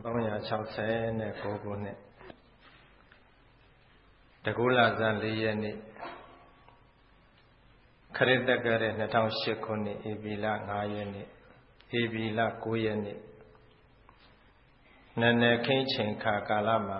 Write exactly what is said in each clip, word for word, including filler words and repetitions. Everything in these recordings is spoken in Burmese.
သုံးရာ၆၀နဲ့၉ခုနှစ်တကူလဇန်၄ရက်နေ့ခရစ်တက္ကရာ၂၀၀၈ခုနှစ်ဧပြီလ၅ရက်နေ့ဧပြီလ၉ရက်နေ့နည်းနည်းခင်းချိန်ခါကာလမှာ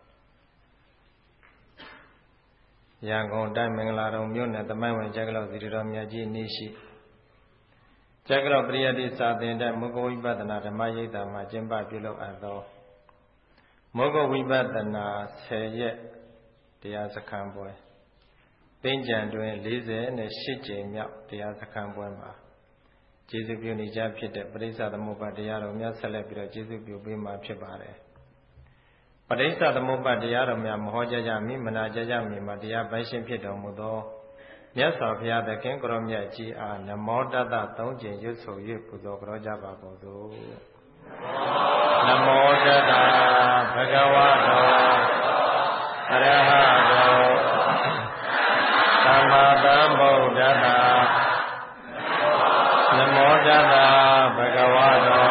ရန်ကုန်တိုင်းမင်္ဂလာတော်မြို့နယ်သမိုင်းဝင်ကျက်ကလောက်စီတော်မြတ်ကြီးနေ့ရှိကျက်ကလောက်ပရိယတိစာသင်တဲ့မုဂ္ဂဝိပဿနာဓမ္မရိပ်သာမှာကျင်းပပြုလုပ်အပ်သောမုဂ္ဂဝိပဿနာဆယ်ရက်တရားစခန်းပွဲသိဉ္ဇံတွင်၄၀နဲ့၈ကြိမ်မြောက်တရားစခန်းပွဲမှာကျေးဇူးပြုနေကြဖြစ်တဲ့ပရိစ္ဆသမုပ္ပါတရားတော်များဆက်လက်ပြီးတော့ကျေးဇူးပြုပေးမှာဖြစ်ပါတယ်ပရိစ္ဆသမုပ္ပါတရားတော်များမဟောကြားကြမီမနာကြားကြမီမှာတရားပိုင်ရှင်ဖြစ်တော်မူသောမြတ်စွာဘုရားသခင်ကိုရောမြတ်ကြီးအားနမောတတသုံးကြိမ်ရွတ်ဆို၍ပူဇော်ကြောကြပါကုန်သို့နမောတတဘဂဝတောအရဟတောသမ္မာသမ္ဗုဒ္ဓတ္တနမောတတဘဂဝတော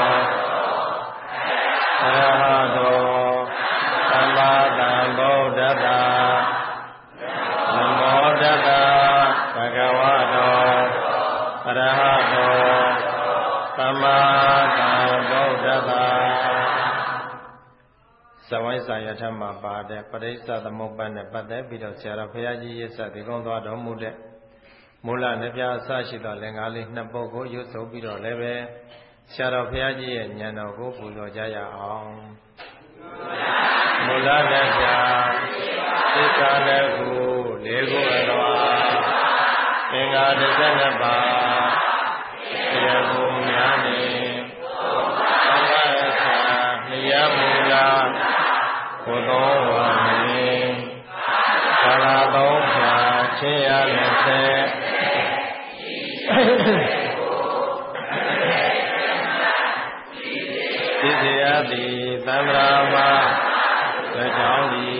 အရဟတောသမ္မာသမ္ဗုဒ္ဓတ္တနမောတတဘဂဝတောအရဟတောသမ္မာသမ္ဗုဒ္ဓတ္တဇဝိုင်းစာရထမှာပါတဲ့ပရိစ္ဆသမုပ္ပါနဲ့ပတ်သက်ပြီးတော့ဆရာတော်ဘုရားကြီးရစ်ဆက်ဒီကုန်းသွားတော်မူတဲ့မူလနှစ်ပြားအစရှိသောလင်္ကာလေးနှစ်ပုဒ်ကိုရွတ်ဆိုပြီးတော့လည်းပဲဆရာတော်ဘုရားကြီးရဲ့ဉာဏ်တော်ကိုပူဇော်ကြရအောင်မူလနှစ်ပြားသစ္စာနဲ့ခုလေးခုအတော်အင်္ဂါတစ်ဆက်နှစ်ပါးတရားကိုများနေသံဃာရသာနိယမူလာဘုသောဝါနေကာလသုံးဖြာချင်းရလက်ဆက်သိစေရသည်သံဃာမှာလက်ချောင်းသည်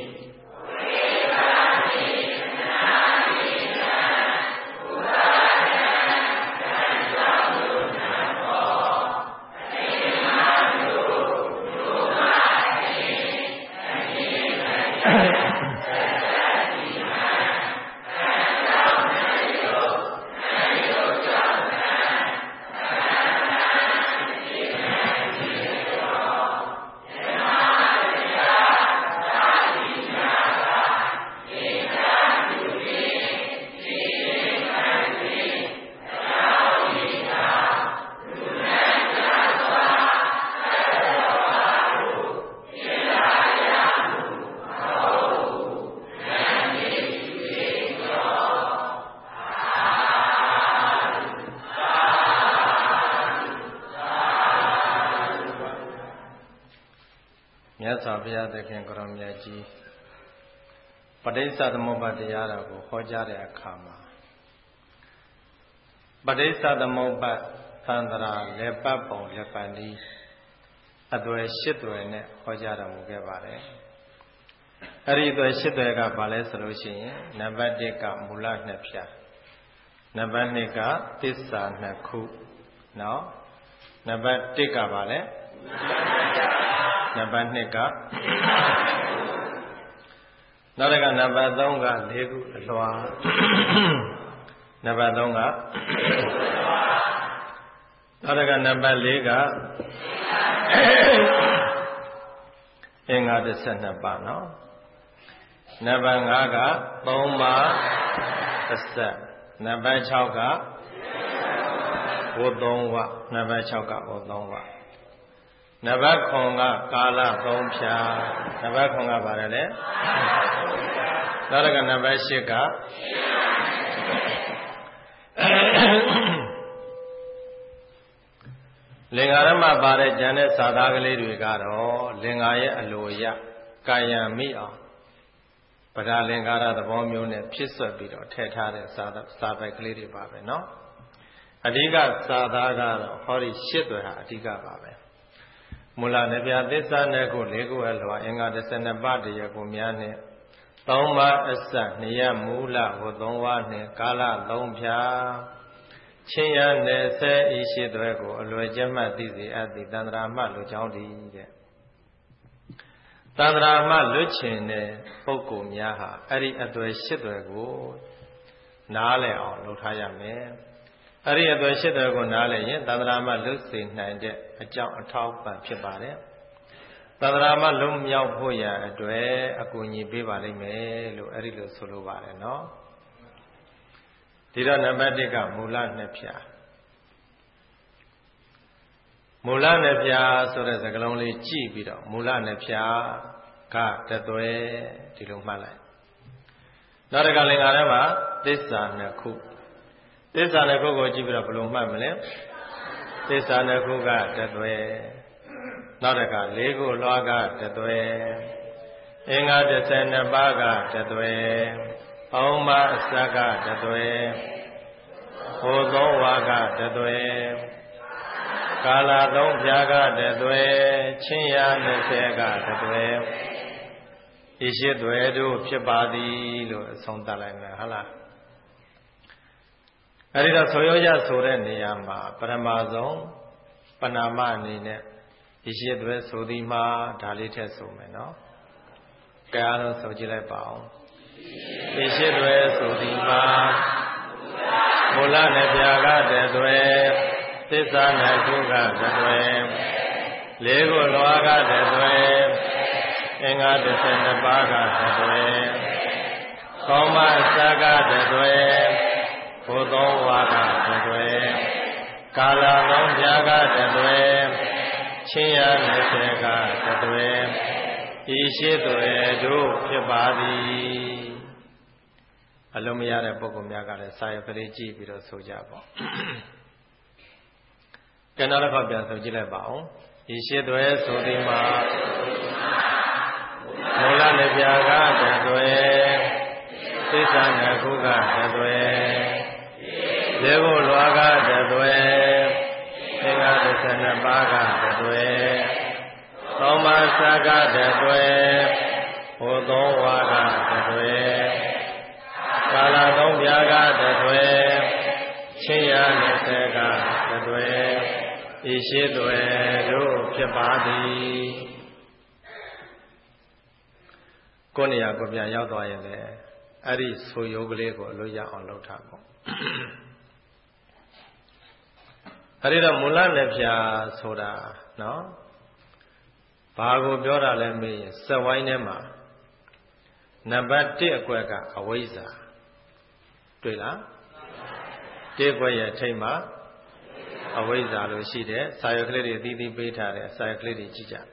မြတ်စွာဘုရားသခင်ကိုရောမြတ်ကြီးပဋိစ္စသမုပ္ပါတရားတော်ကိုဟောကြားတဲ့အခါမှာပဋိစ္စသမုပ္ပါသန္တရာလက်ပတ်ပုံလက်ပတ်နည်းအသွယ်ရှစ်သွယ်နဲ့ဟောကြားတော်မူခဲ့ပါတယ်။အဲ့ဒီအသွယ်ရှစ်သွယ်ကဘာလဲဆိုလို့ရှိရင်နံပါတ်တစ်ကမူလနှစ်ဖြာနံပါတ်နှစ်ကသစ္စာနှစ်ခုနော်နံပါတ်တစ်ကဘာလဲနံပါတ်နှစ်ကနောက်တစ်ကနံပါတ်သုံးကလေးခုအလွှာနံပါတ်သုံးကနောက်တစ်ကနံပါတ်လေးကအင်္ဂါတစ်ဆက်နှစ်ပါးနော်နံပါတ်ငါးကသုံးပါးတစ်ဆက်နံပါတ်၆ကဝတ်သုံးဝနံပါတ်၆ကဝတ်သုံးဝနံပါတ်ခုကကာလသုံးဖြာနံပါတ်ခုကဘာလဲနောက်တစ်ခါနံပါတ်၈ကလင်္ကာရမပါတဲ့ဉာဏ်နဲ့စာသားကလေးတွေကတော့လင်္ကာရဲ့အလိုရကာယံမိအောင်ပဒါလင်္ကာရသဘောမျိုးနဲ့ဖြစ်ဆွတ်ပြီးတော့ထည့်ထားတဲ့စာစာပိုက်ကလေးတွေပါပဲเนาะအဓိကစာသားကတော့ဟောဒီ၈သွယ်ဟာအဓိကပါပဲမူလနှစ်ပြားသစ္စာနဲ့ခုလေးခုအလွှာအင်္ဂါတစ်ဆယ်နှစ်ပါးတရားကိုများနဲ့သုံးပါးအစနှစ်ရမူလဟိုသုံးဝါးနဲ့ကာလသုံးဖြာချင်းရနယ်ဆဲဤရှိသွဲကိုအလွယ်ကျက်မှတ်သိစေအပ်သည်တန္တရာမှလူကြောင်းသည်တဲ့သန္တရာမှလွတ်ချင်တဲ့ပုဂ္ဂိုလ်များဟာအဲ့ဒီအသွယ်ရှစ်သွယ်ကိုနားလည်အောင်လုပ်ထားရမယ်အဲ့ဒီအသွယ်ရှစ်သွယ်ကိုနားလည်ရင်သန္တရာမှလွတ်စေနိုင်တဲ့အကြောင်းအထောက်ပံ့ဖြစ်ပါတယ်သန္တရာမှလွတ်မြောက်ဖို့ရအတွက်အကူအညီပေးပါလိမ့်မယ်လို့အဲ့ဒီလိုဆိုလိုပါတယ်နော်ဒီတော့နံပါတ်တစ်ကမူလနှစ်ဖြာမူလနှစ်ဖြာဆိုတဲ့စကားလုံးလေးကြည့်ပြီးတော့မူလနှစ်ဖြာကတသွဲဒီလိုမှတ်လိုက်နောက်တစ်ခါလင်္ကာထဲမှာသစ္စာနှစ်ခုသစ္စာနှစ်ခုကိုကြည့်ပြီးတော့ဘယ်လိုမှတ်မလဲသစ္စာနှစ်ခုကတသွဲနောက်တစ်ခါလေးခုလွှားကတသွဲအင်္ဂါတစ်ဆယ်နှစ်ပါးကတသွဲအောင်းမအစကတသွဲဟိုသောဝါကတသွဲကာလသုံးဖြာကတသွဲချင်းရနှစ်ဆယ်ကတသွဲဤရှိသွဲတို့ဖြစ်ပါသည်လို့အဆုံးသတ်လိုက်မယ်ဟုတ်လားအဲဒီတော့ဆိုရောရဆိုတဲ့နေရာမှာပရမဆုံးပဏာမအနေနဲ့ဤရှိသွဲဆိုသည်မှာဒါလေးထည့်ဆိုမယ်နော်ကဲအားလုံးဆိုကြည့်လိုက်ပါအောင်ဤရှိသွဲဆိုသည်မှာမူလနဲ့ဖြာကတသွဲသစ္စာနဲ့ခုကတသွဲလေးခုလွှားကတသွဲအင်္ဂါတစ်ဆယ်နှစ်ပါးကတသွဲကောင်းမအစကတသွဲဘုသောဝါကတသွဲကာလသုံးဖြာကတသွဲချင်းရနှစ်ဆယ်ကတသွဲဤရှိသွဲတို့ဖြစ်ပါသည်အလုံးမရတဲ့ပုဂ္ဂိုလ်များကလည်းစာရွက်ကလေးကြည့်ပြီးတော့ဆိုကြပေါ့ကဲနောက်တစ်ခါပြန်ဆိုကြည့်လိုက်ပါဦးဤရှိသွဲဆိုသည်မှာမူလနှစ်ဖြာကတသွဲသစ္စာနှစ်ခုကတသွဲလေးခုလွှားကတသွဲအင်္ဂါတစ်ဆယ်နှစ်ပါးကတသွဲသောမစကတသွဲဟိုသောဝါကတသွဲကာလသုံးဖြာကတသွဲချင်းရနှစ်ဆယ်ကတသွဲဤရှိသွဲတို့ဖြစ်ပါသည်ကိုယ်နေရာကိုပြန်ရောက်သွားရင်လည်းအဲ့ဒီဆိုရုပ်ကလေးကိုအလို့ရအောင်လုပ်ထားပေါ့အဲ့ဒီတော့မူလနဲ့ဖြာဆိုတာနော်ဘာကိုပြောတာလဲမေးရင်စက်ဝိုင်းထဲမှာနံပါတ်တစ်အကွက်ကအဝိဇ္ဇာတွေ့လားတစ်ကွက်ရဲ့ထိပ်မှာအဝိဇ္ဇာလို့ရှိတယ်စာရွက်ကလေးတွေအသီးသီးပေးထားတယ်စာရွက်ကလေးတွေကြည့်ကြ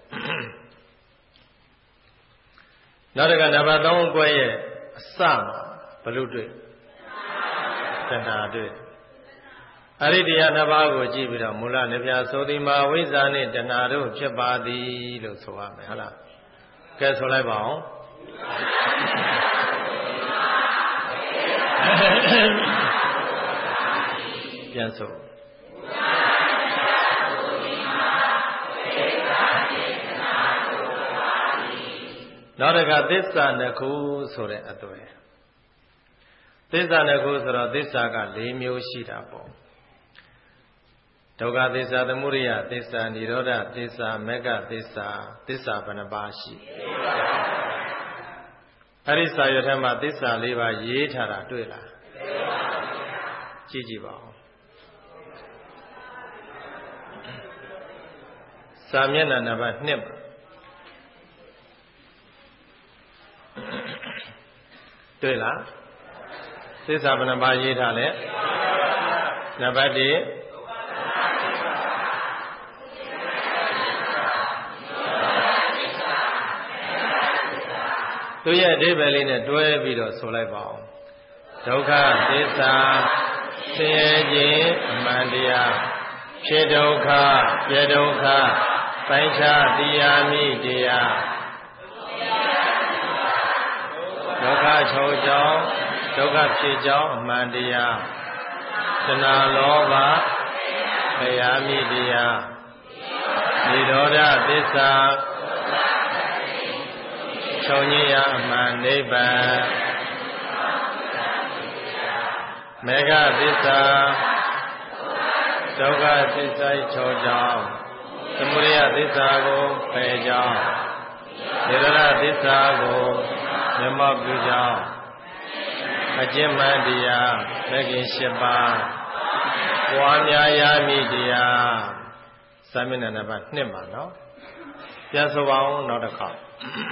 နောက်တစ်ခါနံပါတ်သုံးကွက်ရဲ့အစမှာဘယ်လိုတွေ့တဏှာတွေ့အဲ့ဒီတရားနှစ်ပါးကိုကြည့်ပြီးတော့မူလနှစ်ဖြာဆိုသည်မှာဝိဇ္ဇာနဲ့တဏှာတို့ဖြစ်ပါသည်လို့ဆိုရမယ်ဟုတ်လားကဲဆိုလိုက်ပါဦးပြန်ဆိုနောက်တစ်ခါသစ္စာနှစ်ခုဆိုတဲ့အသွယ်သစ္စာနှစ်ခုဆိုတော့သစ္စာက၄မျိုးရှိတာပေါ့ဒုက္ခသစ္စာသမုဒယသစ္စာនិရောဓသစ္စာမဂ္ဂသစ္စာသစ္စာဘယ်နှပါးရှိအဲ့ဒီစာရွက်ထဲမှာသစ္စာ၄ပါးရေးထားတာတွေ့လားကြည့်ကြည့်ပါဦးစာမျက်နှာနံပါတ်၂ပါတွေ့လားသစ္စာဘယ်နှပါးရေးထားလဲနံပါတ်၁သူရဲ့အဓိပ္ပာယ်လေးနဲ့တွဲပြီးတော့ဆိုလိုက်ပါဦးဒုက္ခသစ္စာဆင်းရဲခြင်းအမှန်တရားဖြစ်ဒုက္ခပြဒုက္ခပိုင်းခြားတရားမိတရားဒုက္ခချုပ်ကြောင်းဒုက္ခဖြစ်ကြောင်းအမှန်တရားတဏှာလောဘတရားမိတရားនិရောဓသစ္စာချုပ်ငြိယအမှန်နိဗ္ဗာန်မေဃသစ္စာဒုက္ခသစ္စာချုပ်ကြောင်းသမုဒယသစ္စာကိုပယ်ကြောင်းနိရောဓသစ္စာကိုမျက်မှောက်ပြုကြောင်းအကျင့်မှန်တရားမဂ္ဂင်၈ပါးပွားများရမည်တရားစာမျက်နှာနံပါတ်၂မှာနော်ပြန်ဆိုပါဦးနောက်တစ်ခါ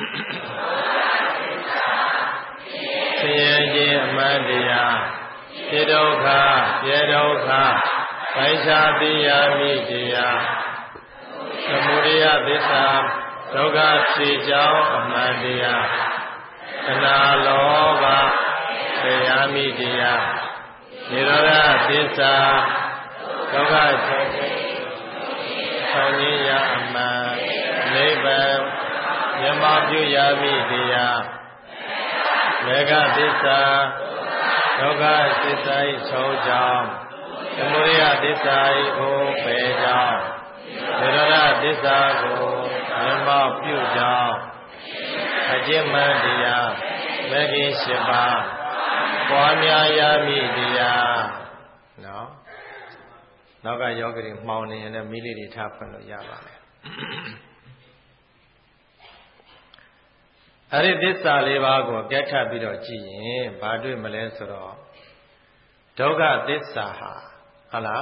ဆင်းရဲခြင်းအမှန်တရားဖြစ်ဒုက္ခပြဲဒုက္ခပိုင်းခြားသိရမည်တရားသမုဒယသစ္စာဒုက္ခဖြစ်ကြောင်းအမှန်တရားခဏလောဘသိရမည်တရားနိရောဓသစ္စာဒုက္ခချုပ်ဆောင်ရရအမှန်နိဗ္ဗာန်မျက်မှောက်ပြုရမည်တရားမေဃသစ္စာဒုက္ခသစ္စာ၏ဆုံးကြောင်းသမုဒယသစ္စာ၏ဟောပေကြောင်းနိရောဓသစ္စာကိုမျက်မှောက်ပြုကြောင်းအကျင့်မှန်တရားမဂ္ဂင်၈ပါးပွားများရမည်တရားနော်နောက်ကယောဂီတွေမှောင်နေရင်လည်းမိလေးတွေထားဖွင့်လို့ရပါမယ်အဲ့ဒီသစ္စာလေးပါးကိုကြက်ထပ်ပြီးတော့ကြည့်ရင်ဘာတွေ့မလဲဆိုတော့ဒုက္ခသစ္စာဟာဟုတ်လား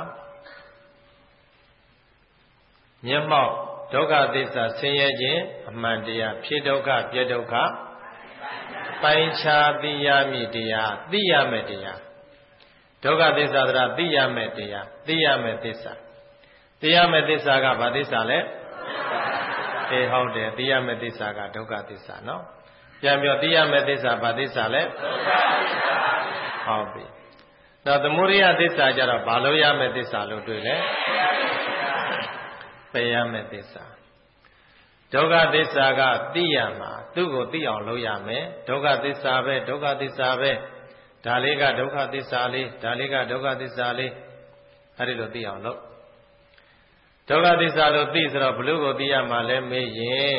မျက်မှောက်ဒုက္ခသစ္စာဆင်းရဲခြင်းအမှန်တရားဖြစ်ဒုက္ခပြည့်ဒုက္ခပိုင်းခြားသိရမည်တရားသိရမယ်တရားဒုက္ခသစ္စာတရားသိရမယ်တရားသိရမယ်သစ္စာသိရမယ်သစ္စာကဘာသစ္စာလဲအေးဟုတ်တယ်သိရမယ်သစ္စာကဒုက္ခသစ္စာနော်ပြန်ပြောသိရမယ်သစ္စာဘာသစ္စာလဲဟုတ်ပြီတော့သမုဒယသစ္စာကြတော့ဘာလို့ရမယ်သစ္စာလို့တွေ့လဲပယ်ရမယ်သစ္စာဒုက္ခသစ္စာကသိရမှာသူ့ကိုသိအောင်လုပ်ရမယ်ဒုက္ခသစ္စာပဲဒုက္ခသစ္စာပဲဒါလေးကဒုက္ခသစ္စာလေးဒါလေးကဒုက္ခသစ္စာလေးအဲ့ဒီလိုသိအောင်လုပ်ဒုက္ခသစ္စာလို့သိဆိုတော့ဘလို့ကိုသိရမှာလဲမေးရင်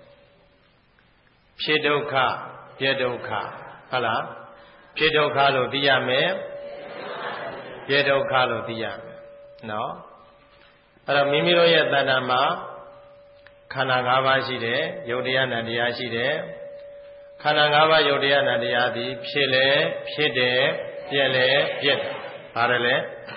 ဖြစ်ဒုက္ခပြည့်ဒုက္ခဟုတ်လားဖြစ်ဒုက္ခလို့သိရမယ်ပြည့်ဒုက္ခလို့သိရမယ်နော်အဲ့တော့မိမိတို့ရဲ့တဏ္ဍာမှာခန္ဓာ၅ပါးရှိတယ်ယုတ်တရားနဲ့တရားရှိတယ်ခန္ဓာ၅ပါးယုတ်တရားနဲ့တရားသည်ဖြစ်လေဖြစ်တယ်ပြည့်လေပြည့်တယ်ဘာလဲ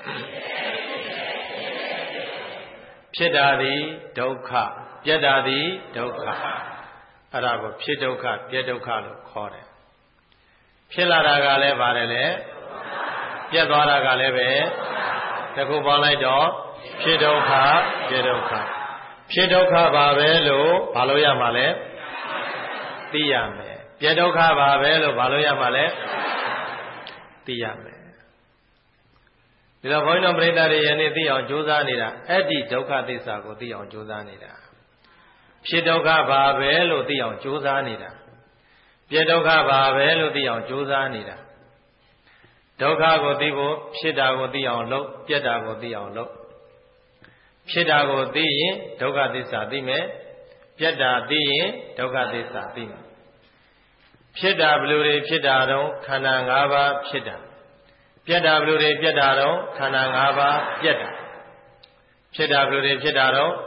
ဖြစ်တာသည်ဒုက္ခပြည့်တာသည်ဒုက္ခအဲ့ဒါကိုဖြစ်ဒုက္ခပြည့်ဒုက္ခလို့ခေါ်တယ်ဖြစ်လာတာကလည်းပါတယ်လေပြည့်သွားတာကလည်းပဲတခုပေါင်းလိုက်တော့ဖြစ်ဒုက္ခပြည့်ဒုက္ခဖြစ်ဒုက္ခပါပဲလို့ဘာလို့ရမှာလဲသိရမယ်ပြည့်ဒုက္ခပါပဲလို့ဘာလို့ရမှာလဲသိရမယ်ဒီတော့ဘုန်းကြီးတို့ပြိဿတွေယနေ့သိအောင်ကြိုးစားနေတာအဲ့ဒီဒုက္ခသစ္စာကိုသိအောင်ကြိုးစားနေတာဖြစ်ဒုက္ခပါပဲလို့သိအောင်ကြိုးစားနေတာပြည့်ဒုက္ခပါပဲလို့သိအောင်ကြိုးစားနေတာဒုက္ခကိုသိဖို့ဖြစ်တာကိုသိအောင်လုပ်ပြည့်တာကိုသိအောင်လုပ်ဖြစ်တာကိုသိရင်ဒုက္ခသစ္စာသိမယ်ပြတ်တာသိရင်ဒုက္ခသစ္စာသိမယ်ဖြစ်တာဘယ်လိုတွေဖြစ်တာတော့ခန္ဓာ၅ပါးဖြစ်တာပြတ်တာဘယ်လိုတွေပြတ်တာတော့ခန္ဓာ၅ပါးပြတ်တာဖြစ်တာဘယ်လိုတွေဖြစ်တာတော့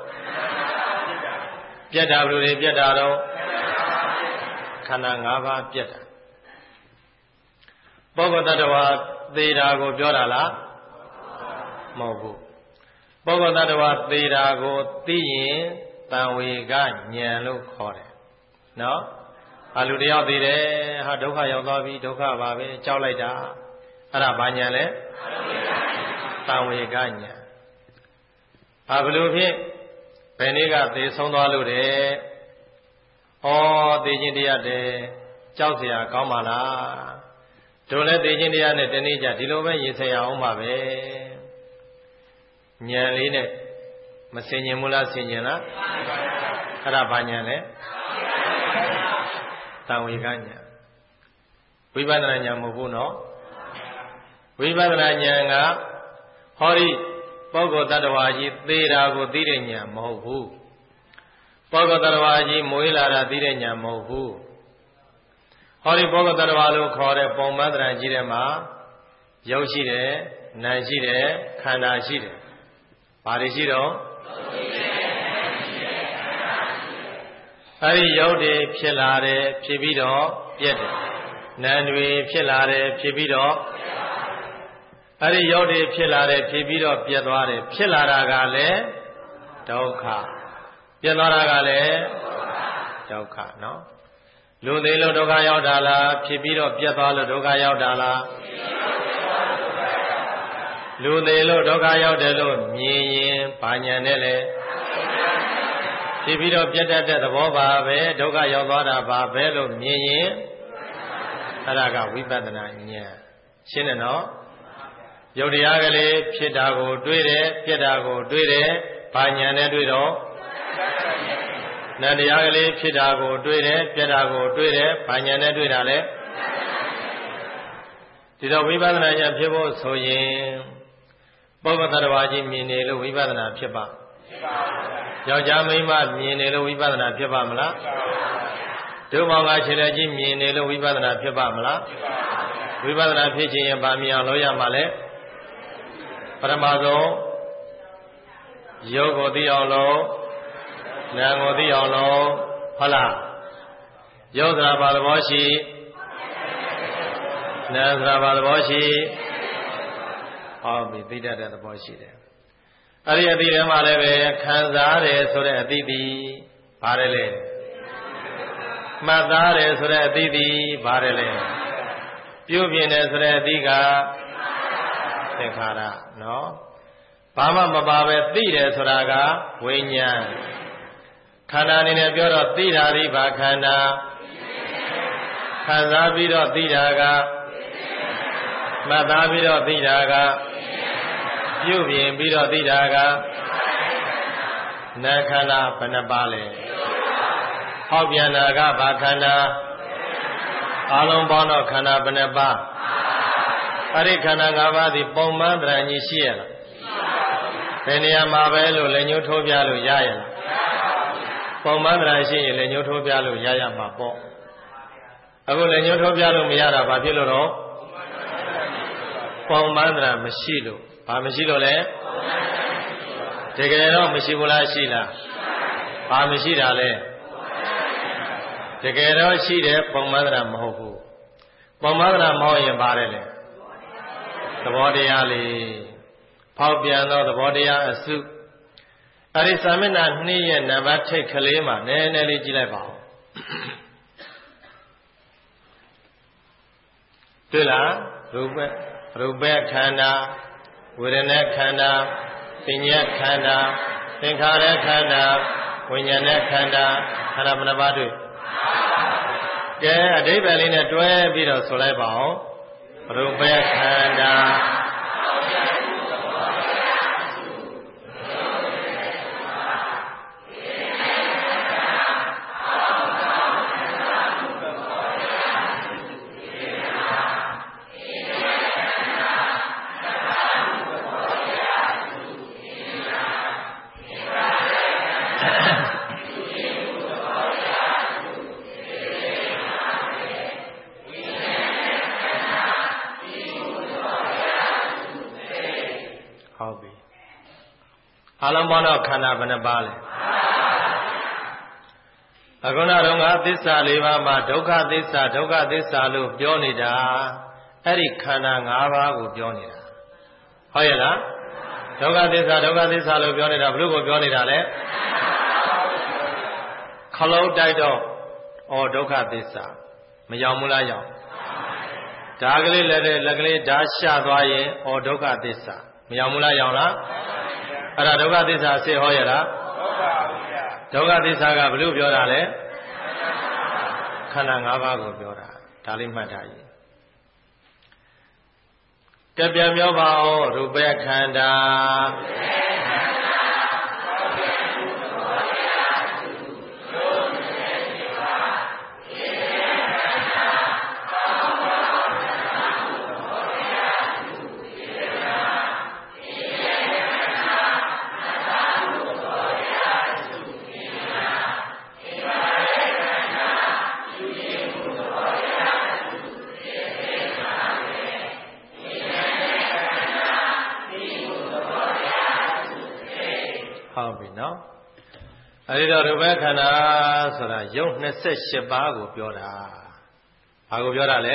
ပြတ်တာဘယ်လိုတွေပြတ်တာတော့ခန္ဓာ၅ပါးပြတ်တာပုဂ္ဂိုလ်တ attva သေတာကိုပြောတာလားမဟုတ်ဘူးပုဂ္ဂိုလ်တ attva သေတာကိုသိရင်တံဝေကဉာဏ်လို့ခေါ်တယ်နော်အလူတယောက်သေတယ်ဟာဒုက္ခရောက်သွားပြီဒုက္ခပါပဲကြောက်လိုက်တာအဲ့ဒါဘာဉာဏ်လဲတံဝေကဉာဏ်ဘာဘလို့ဖြင့်ဘယ်နေ့ကသေဆုံးသွားလို့တဲ့ဩသေခြင်းတရားတဲ့ကြောက်เสียကောင်းပါလားတို့လည်းသေခြင်းတရားနဲ့တနေ့ကျဒီလိုပဲရေဆရာအောင်ပါပဲဉာဏ်လေးနဲ့မစင်ញင်ဘူးလားစင်ញင်လားအဲ့ဒါဘာဉာဏ်လဲတံဝေကဉာဏ်ဝိပဿနာဉာဏ်မဟုတ်ဘူးနော်ဝိပဿနာဉာဏ်ကဟောဒီပုဂ္ဂိုလ်တ attva ကြီးသေတာကိုသိတဲ့ဉာဏ်မဟုတ်ဘူးပုဂ္ဂိုလ်တ attva ကြီးမွေးလာတာသိတဲ့ဉာဏ်မဟုတ်ဘူးဟောဒီပုဂ္ဂိုလ်တ attva လို့ခေါ်တဲ့ပုံမှန်တရားကြီးထဲမှာရုပ်ရှိတယ်နာမ်ရှိတယ်ခန္ဓာရှိတယ်ဘာတွေရှိတော့အဲ့ဒီရုပ်တွေဖြစ်လာတယ်ဖြစ်ပြီးတော့ပြည့်တယ်နာမ်တွေဖြစ်လာတယ်ဖြစ်ပြီးတော့အဲ့ဒီရုပ်တွေဖြစ်လာတယ်ဖြစ်ပြီးတော့ပြည့်သွားတယ်ဖြစ်လာတာကလည်းဒုက္ခပြည့်သွားတာကလည်းဒုက္ခနော်လူသေးလို့ဒုက္ခရောက်တာလားဖြစ်ပြီးတော့ပြည့်သွားလို့ဒုက္ခရောက်တာလားလူသေးလို့ဒုက္ခရောက်တယ်လို့မြင်ရင်ဘာညာနဲ့လဲဖြစ်ပြီးတော့ပြတ်တတ်တဲ့သဘောပါပဲဒုက္ခရောက်သွားတာပါပဲလို့မြင်ရင်အဲ့ဒါကဝိပဿနာဉာဏ်ရှင်းတယ်နော်ယုတ်တရားကလေးဖြစ်တာကိုတွေးတယ်ပြတ်တာကိုတွေးတယ်ဘာညာနဲ့တွေးတော့နတ်တရားကလေးဖြစ်တာကိုတွေးတယ်ပြတ်တာကိုတွေးတယ်ဘာညာနဲ့တွေးတာလဲဒီတော့ဝိပဿနာဉာဏ်ဖြစ်ဖို့ဆိုရင်ပုဂ္ဂိုလ်တရားကြီးမြင်နေလို့ဝိပဿနာဖြစ်ပါဖြစ်ပါဘူးယောက်ျားမိန်းမမြင်နေလို့ဝိပဿနာဖြစ်ပါမလားဖြစ်ပါဘူးဒုမောင်ကခြေလက်ကြီးမြင်နေလို့ဝိပဿနာဖြစ်ပါမလားဖြစ်ပါဘူးဝိပဿနာဖြစ်ခြင်းရင်ဗာမြင်အောင်လုပ်ရမှာလဲပထမဆုံးရုပ်ကိုသိအောင်လို့နာမ်ကိုသိအောင်လို့ဟုတ်လားရုပ်ဆိုတာဘာသဘောရှိနာမ်ဆိုတာဘာသဘောရှိဟောပြီသိတတ်တဲ့သဘောရှိတယ်အဲ့ဒီအသိထဲမှာလည်းပဲခံစားတယ်ဆိုတဲ့အသိသိပါတယ်လေမှတ်သားတယ်ဆိုတဲ့အသိသိပါတယ်လေပြုပြင်တယ်ဆိုတဲ့အသိကသင်္ခါရနော်ဘာမှမပါပဲသိတယ်ဆိုတာကဝိညာဉ်ခန္ဓာအနေနဲ့ပြောတော့သိတာဒီဘာခန္ဓာခံစားပြီးတော့သိတာကမှတ်သားပြီးတော့သိတာကပြုပြင်ပြီးတော့သိတာကနာခန္ဓာဘယ်နှပါလဲဟောက်ပြန်တာကဘာခန္ဓာအလုံးပေါင်းတော့ခန္ဓာဘယ်နှပါအဲ့ဒီခန္ဓာ၅ပါးဒီပုံမှန်တရဏကြီးရှိရလားဘယ်နေရာမှာပဲလို့လက်ညှိုးထိုးပြလို့ရရလားပုံမှန်တရဏရှိရင်လက်ညှိုးထိုးပြလို့ရရမှာပေါ့အခုလက်ညှိုးထိုးပြလို့မရတာဘာဖြစ်လို့တော့ပုံမှန်တရဏမရှိလို့ဘာမရှိလို့လဲတကယ်တော့မရှိဘူးလားရှိလားဘာမရှိတာလဲတကယ်တော့ရှိတယ်ပုံမှန်တရမဟုတ်ဘူးပုံမှန်တရမဟုတ်ရင်ပါတယ်လေသဘောတရားလေးဖောက်ပြန်သောသဘောတရားအစုအရိသမဏနှစ်ရဲ့နံပါတ်ထိတ်ကလေးမှာနည်းနည်းလေးကြည့်လိုက်ပါဦးတွေ့လားရူပရူပခန္ဓာဝေဒနာခန္ဓာပညာခန္ဓာသင်္ခါရခန္ဓာဝိညာဉ်ခန္ဓာခန္ဓာဘယ်နှပါးတွေ့ကဲအဓိပ္ပာယ်လေးနဲ့တွဲပြီးတော့ဆိုလိုက်ပါဦးရူပခန္ဓာအလုံးပေါင်းတော့ခန္ဓာဘယ်နှပါးလဲအခုနတော့ငါသစ္စာ၄ပါးမှာဒုက္ခသစ္စာဒုက္ခသစ္စာလို့ပြောနေတာအဲ့ဒီခန္ဓာ၅ပါးကိုပြောနေတာဟုတ်ရဲ့လားဒုက္ခသစ္စာဒုက္ခသစ္စာလို့ပြောနေတာဘုလို့ကိုပြောနေတာလဲခလုံးတိုက်တော့ဩဒုက္ခသစ္စာမရောက်ဘူးလားရောက်ဓာကလေးလက်တဲ့လက်ကလေးဓာရှသွားရင်ဩဒုက္ခသစ္စာမရောက်ဘူးလားရောက်လားအဲ့ဒါဒုက္ခသစ္စာစေဟောရလားဒုက္ခသစ္စာကဘယ်လိုပြောတာလဲခန္ဓာ၅ပါးကိုပြောတာဒါလေးမှတ်ထားရင်ကြပြန်ပြောပါဦးရူပခန္ဓာအဲဒီတော့ရူပခန္ဓာဆိုတာယုတ်နှစ်ဆယ့်ရှစ်ပါးကိုပြောတာဘာကိုပြောတာလဲ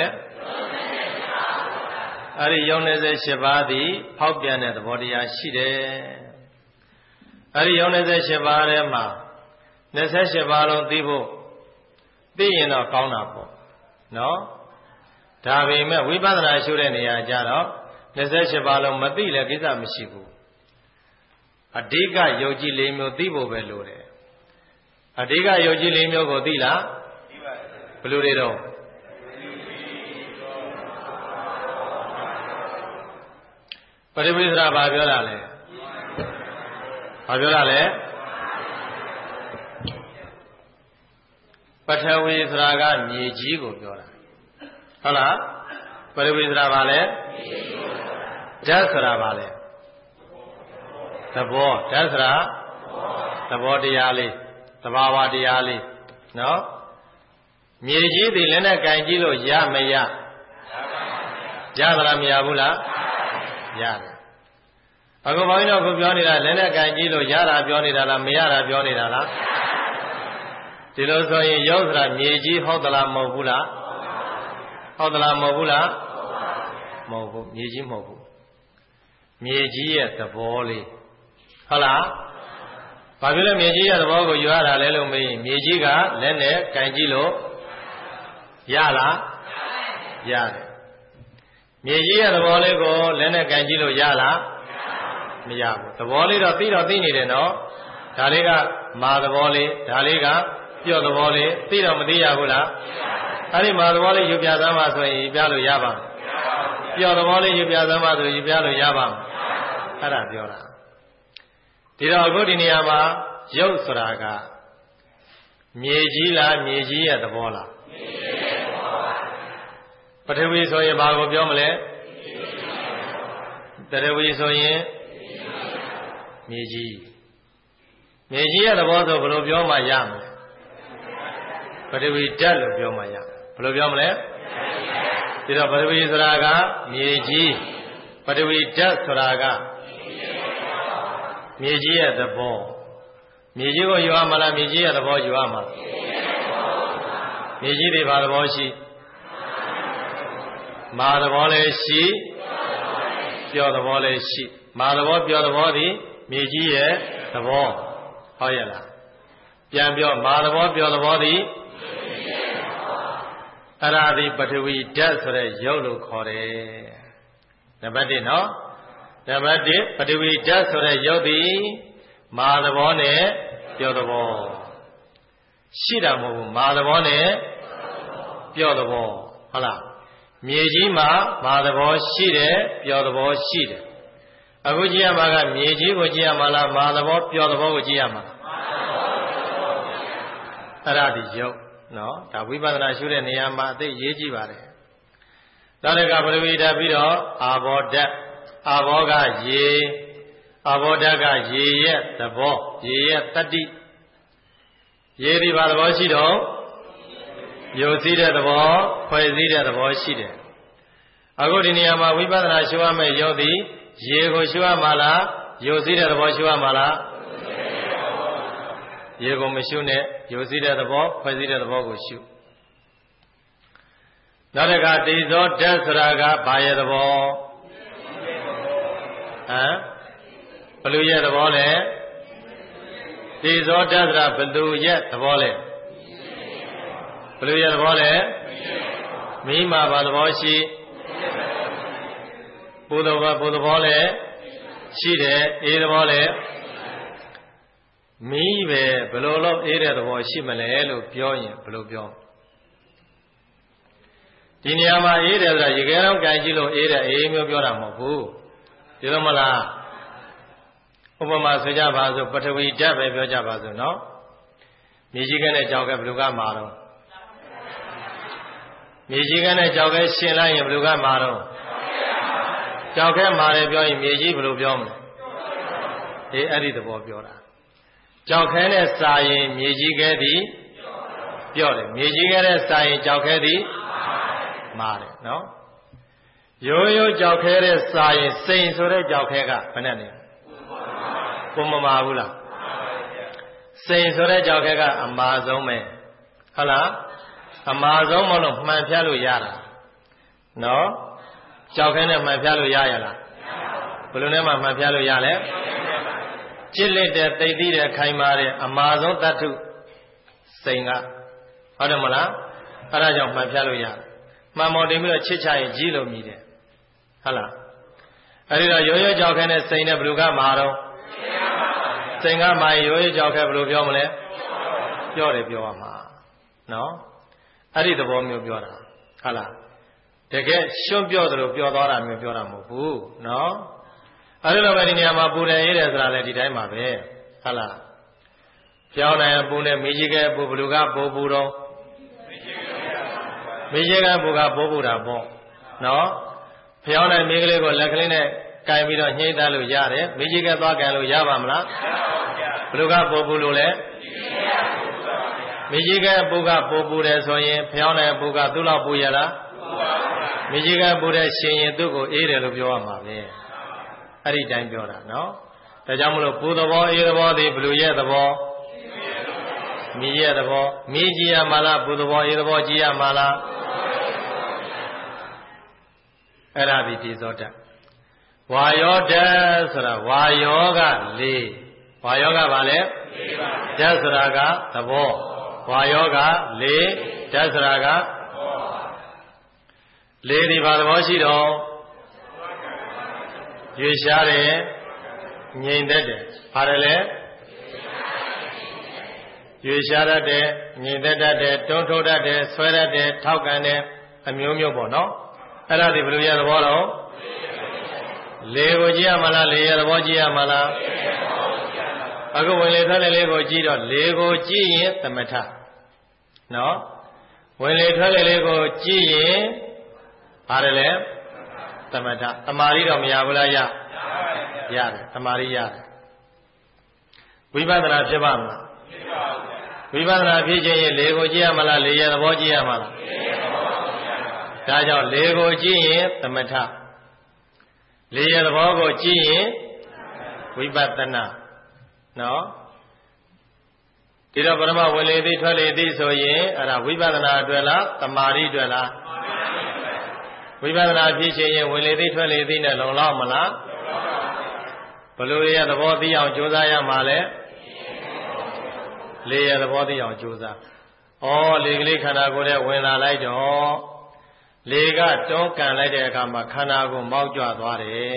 အဲဒီယုတ်နှစ်ဆယ့်ရှစ်ပါးသည်ဖောက်ပြန်တဲ့သဘောတရားရှိတယ်အဲဒီယုတ်နှစ်ဆယ့်ရှစ်ပါးထဲမှာနှစ်ဆယ့်ရှစ်ပါးလုံးသိဖို့သိရင်တော့ကောင်းတာပေါ့နော်ဒါပေမဲ့ဝိပဿနာရှုတဲ့နေရာကျတော့နှစ်ဆယ့်ရှစ်ပါးလုံးမသိလည်းကိစ္စမရှိဘူးအဓိကယုတ်ကြည်လေးမျိုးသိဖို့ပဲလိုတယ်အဓိကယုတ်ကြည်လေးမျိုးကိုသိလားသိပါဘူးဘယ်လိုတွေတော့ပရိပိသရာဘာပြောတာလဲဘာပြောတာလဲပထဝီသရာကမြေကြီးကိုပြောတာဟုတ်လားပရိပိသရာဘာလဲဓာတ်ဆိုတာဘာလဲသဘောဓာတ်ဆိုတာသဘောတရားလေးသဘာဝတရားလေးနော်မြေကြီးသည်လည်းနဲ့ကင်ကြည့်လို့ရမရရသလားမရဘူးလားရတယ်အခုဘုန်းကြီးတို့ခုပြောနေတာလည်းနဲ့ကင်ကြည့်လို့ရတာပြောနေတာလားမရတာပြောနေတာလားဒီလိုဆိုရင်ရုပ်ဆိုတာမြေကြီးဟုတ်သလားမဟုတ်ဘူးလားဟုတ်သလားမဟုတ်ဘူးလားမဟုတ်ဘူးမြေကြီးမဟုတ်ဘူးမြေကြီးရဲ့သဘောလေးဟုတ်လားဘာဖြစ်လဲမြေကြီးရဲ့သဘောကိုယူရတာလဲလို့မေးရင်မြေကြီးကလက်နဲ့ကင်ကြည့်လို့ရလားရတယ်မြေကြီးရဲ့သဘောလေးကိုလက်နဲ့ကင်ကြည့်လို့ရလားမရဘူးသဘောလေးတော့သိတော့သိနေတယ်နော်ဒါလေးကမာသဘောလေးဒါလေးကပြော့သဘောလေးသိတော့မသိရဘူးလားအဲ့ဒီမာသဘောလေးယူပြသမ်းပါဆိုရင်ယူပြလို့ရပါ့မလားပြော့သဘောလေးယူပြသမ်းပါဆိုယူပြလို့ရပါ့မလားအဲ့ဒါပြောတာဒီတော့အခုဒီနေရာမှာရုပ်ဆိုတာကမြေကြီးလားမြေကြီးရဲ့သဘောလားမြေကြီးရဲ့သဘောပါပထဝီဆိုရင်ဘာကိုပြောမလဲပထဝီဆိုရင်မြေကြီးမြေကြီးရဲ့သဘောဆိုဘယ်လိုပြောမှရမလဲပထဝီဓာတ်လို့ပြောမှရဘယ်လိုပြောမလဲဒီတော့ပထဝီဆိုတာကမြေကြီးပထဝီဓာတ်ဆိုတာကမြေကြီးရဲ့သဘောမြေကြီးကိုယူရမလားမြေကြီးရဲ့သဘောယူရမှာမြေကြီးတွေဘာသဘောရှိမာသဘောလည်းရှိပြောသဘောလည်းရှိမာသဘောပြောသဘောသည်မြေကြီးရဲ့သဘောဟုတ်ရဲ့လားပြန်ပြောမာသဘောပြောသဘောသည်အရာဒီပထဝီဓာတ်ဆိုတဲ့ရုပ်လို့ခေါ်တယ်နံပါတ်တစ်နော်နံပါတ်တစ်ပထဝီဓာတ်ဆိုတဲ့ရုပ်သည်မာသဘောနဲ့ပြောသဘောရှိတာမဟုတ်ဘူးမာသဘောနဲ့ပြောသဘောဟုတ်လားမြေကြီးမှာမာသဘောရှိတယ်ပြောသဘောရှိတယ်အခုကြည့်ရမှာကမြေကြီးကိုကြည့်ရမှာလားမာသဘောပြောသဘောကိုကြည့်ရမှာအဲ့ဒါဒီရုပ်နော်ဒါဝိပဿနာရှုတဲ့နေရာမှာအသိရေးကြည့်ပါတယ်ဒါလည်းကပထဝီဓာတ်ပြီးတော့အာဘောဓာတ်အာဘောကရေအာဘောဓာတ်ကရေရဲ့သဘောရေရဲ့တတ္တိရေဒီဘာသဘောရှိတော့ယုတ်စည်းတဲ့သဘောဖွဲ့စည်းတဲ့သဘောရှိတယ်အခုဒီနေရာမှာဝိပဿနာရှုရမယ့်ယုတ်သည်ရေကိုရှုရမှာလားယုတ်စည်းတဲ့သဘောရှုရမှာလားရေကိုမရှုနဲ့ယုတ်စည်းတဲ့သဘောဖွဲ့စည်းတဲ့သဘောကိုရှုနောက်တစ်ခါတေဇောဓာတ်ဆိုတာကဘာရဲ့သဘောဟမ်ဘလူရဲ့သဘောလဲတေဇောဓာတ်ဆိုတာဘလူရဲ့သဘောလဲဘလူရဲ့သဘောလဲမိမာဘာသဘောရှိပူသဘောပူသဘောလဲရှိတယ်အေးသဘောလဲမီးပဲဘလို့လို့အေးတဲ့သဘောရှိမလဲလို့ပြောရင်ဘလို့ပြောဒီနေရာမှာအေးတယ်ဆိုတာရေခဲတော့ကြိုင်ကြည့်လို့အေးတဲ့အေးမျိုးပြောတာမဟုတ်ဘူးဒီလိုမလားဥပမာဆိုကြပါစို့ပထဝီဓာတ်ပဲပြောကြပါစို့နော်မြေကြီးကနဲ့ကြောက်ကဘယ်လိုကမှာတော့မြေကြီးကနဲ့ကြောက်ကရှင်လိုက်ရင်ဘယ်လိုကမှာတော့ကြောက်ခဲမှာတယ်ပြောရင်မြေကြီးဘယ်လိုပြောမလဲအေးအဲ့ဒီသဘောပြောတာကြောက်ခဲနဲ့စာရင်မြေကြီးခဲသည်ပြောတယ်မြေကြီးခဲနဲ့စာရင်ကြောက်ခဲသည်မာတယ်နော်ရိုးရိုးကြောက်ခဲတဲ့စာရင်စိန်ဆိုတဲ့ကြောက်ခဲကဘယ်နဲ့နေကိုမမာဘူးလားစိန်ဆိုတဲ့ကြောက်ခဲကအမာဆုံးပဲဟုတ်လားအမာဆုံးမလို့မှန်ဖြတ်လို့ရတာနော်ကြောက်ခဲနဲ့မှန်ဖြတ်လို့ရရလားဘယ်လိုနဲ့မှမှန်ဖြတ်လို့ရလဲကြစ်လက်တဲ့တိတ်တိတဲ့ခိုင်မာတဲ့အမာဆုံးတတ္ထုစိန်ကဟုတ်တယ်မလားအဲ့ဒါကြောင့်မှန်ဖြတ်လို့ရတယ်မှန်မော်တင်ပြီးတော့ချစ်ချရင်ကြီးလို့မြည်တယ်ဟုတ်လားအဲ့ဒီတော့ရိုးရိုးကြောက်ခဲနဲ့စိန်နဲ့ဘယ်လိုကမှာတော့စိန်ကမှာရိုးရိုးကြောက်ခဲဘယ်လိုပြောမလဲပြောတယ်ပြောရမှာနော်အဲ့ဒီသဘောမျိုးပြောတာဟုတ်လားတကယ်ရှုံ့ပြောသလိုပြောသွားတာမျိုးပြောတာမဟုတ်ဘူးနော်အဲ့ဒီလိုပဲဒီနေရာမှာပူတယ်ရေးတယ်ဆိုတာလည်းဒီတိုင်းပါပဲဟုတ်လားပြောင်းနိုင်ပူနဲ့မိကြီးကပူဘလူကပိုးပူတော့မိကြီးကပူကပိုးပူတာပေါ့နော်ဖျောင်းနိုင်မိကလေးကိုလက်ကလေးနဲ့ကင်ပြီးတော့ညှိတတ်လို့ရတယ်မိကြီးကသွားကင်လို့ရပါမလားဘလူကပိုးပူလို့လဲမိကြီးကပူကပိုးပူတယ်ဆိုရင်ဖျောင်းနိုင်ပူကသူ့လောက်ပူရလားမိကြီးကပူတဲ့ရှင်ရင်သူ့ကိုအေးတယ်လို့ပြောရမှာပဲအဲ့ဒီတိုင်းပြောတာနော်ဒါကြောင့်မလို့ပူသဘောအေးသဘောသည်ဘလူရဲ့သဘောမိရဲ့သဘောမိကြည့်ရမှာလားပူသဘောအေးသဘောကြည့်ရမှာလားအဲ့ဒါဒီဒီဇောတဝါယောဓာတ်ဆိုတာဝါယောကလေးဝါယောကဘာလဲဓာတ်ဆိုတာကသဘောဝါယောကလေးဓာတ်ဆိုတာကလေးဒီဘာသဘောရှိတော့ရွေရှားတယ်ငြိမ်သက်တယ်ဘာတယ်လဲရွေရှားတတ်တယ်ငြိမ်သက်တတ်တယ်တွန်းထိုးတတ်တယ်ဆွဲတတ်တယ်ထောက်ကန်တယ်အမျိုးမျိုးပေါ့နော်အဲ့ဒါဒီဘယ်လိုရသဘောတော့လေကိုကြည့်ရမလားလေရသဘောကြည့်ရမလားအခုဝင်လေထွက်လေလေးကိုကြည့်တော့လေကိုကြည့်ရင်သမထနော်ဝင်လေထွက်လေလေးကိုကြည့်ရင်ဘာတယ်လဲသမထတမာရီတော့မရဘူးလားရရတယ်တမာရီရတယ်ဝိပဿနာဖြစ်ပါမလားဝိပဿနာဖြစ်ခြင်းရင်လေကိုကြည့်ရမလားလေရသဘောကြည့်ရမလားဒါကြောင့်လေကိုကြည့်ရင်သမထလေရသဘောကိုကြည့်ရင်ဝိပဿနာနော်ဒီတော့ပရမဝင်လေသည်ထွက်လေသည်ဆိုရင်အဲ့ဒါဝိပဿနာအတွက်လားတမာရီအတွက်လားဝိပဿနာဖြစ်ခြင်းရင်ဝင်လေသည်ထွက်လေသည်နဲ့လုံလောက်မလားဘယ်လိုရသဘောသိအောင်ကြိုးစားရမှာလဲလေရသဘောသိအောင်ကြိုးစားဩလေကလေးခန္ဓာကိုယ်ထဲဝင်လာလိုက်တော့လေကတွန်းကန်လိုက်တဲ့အခါမှာခန္ဓာကိုယ်မောက်ကြွသွားတယ်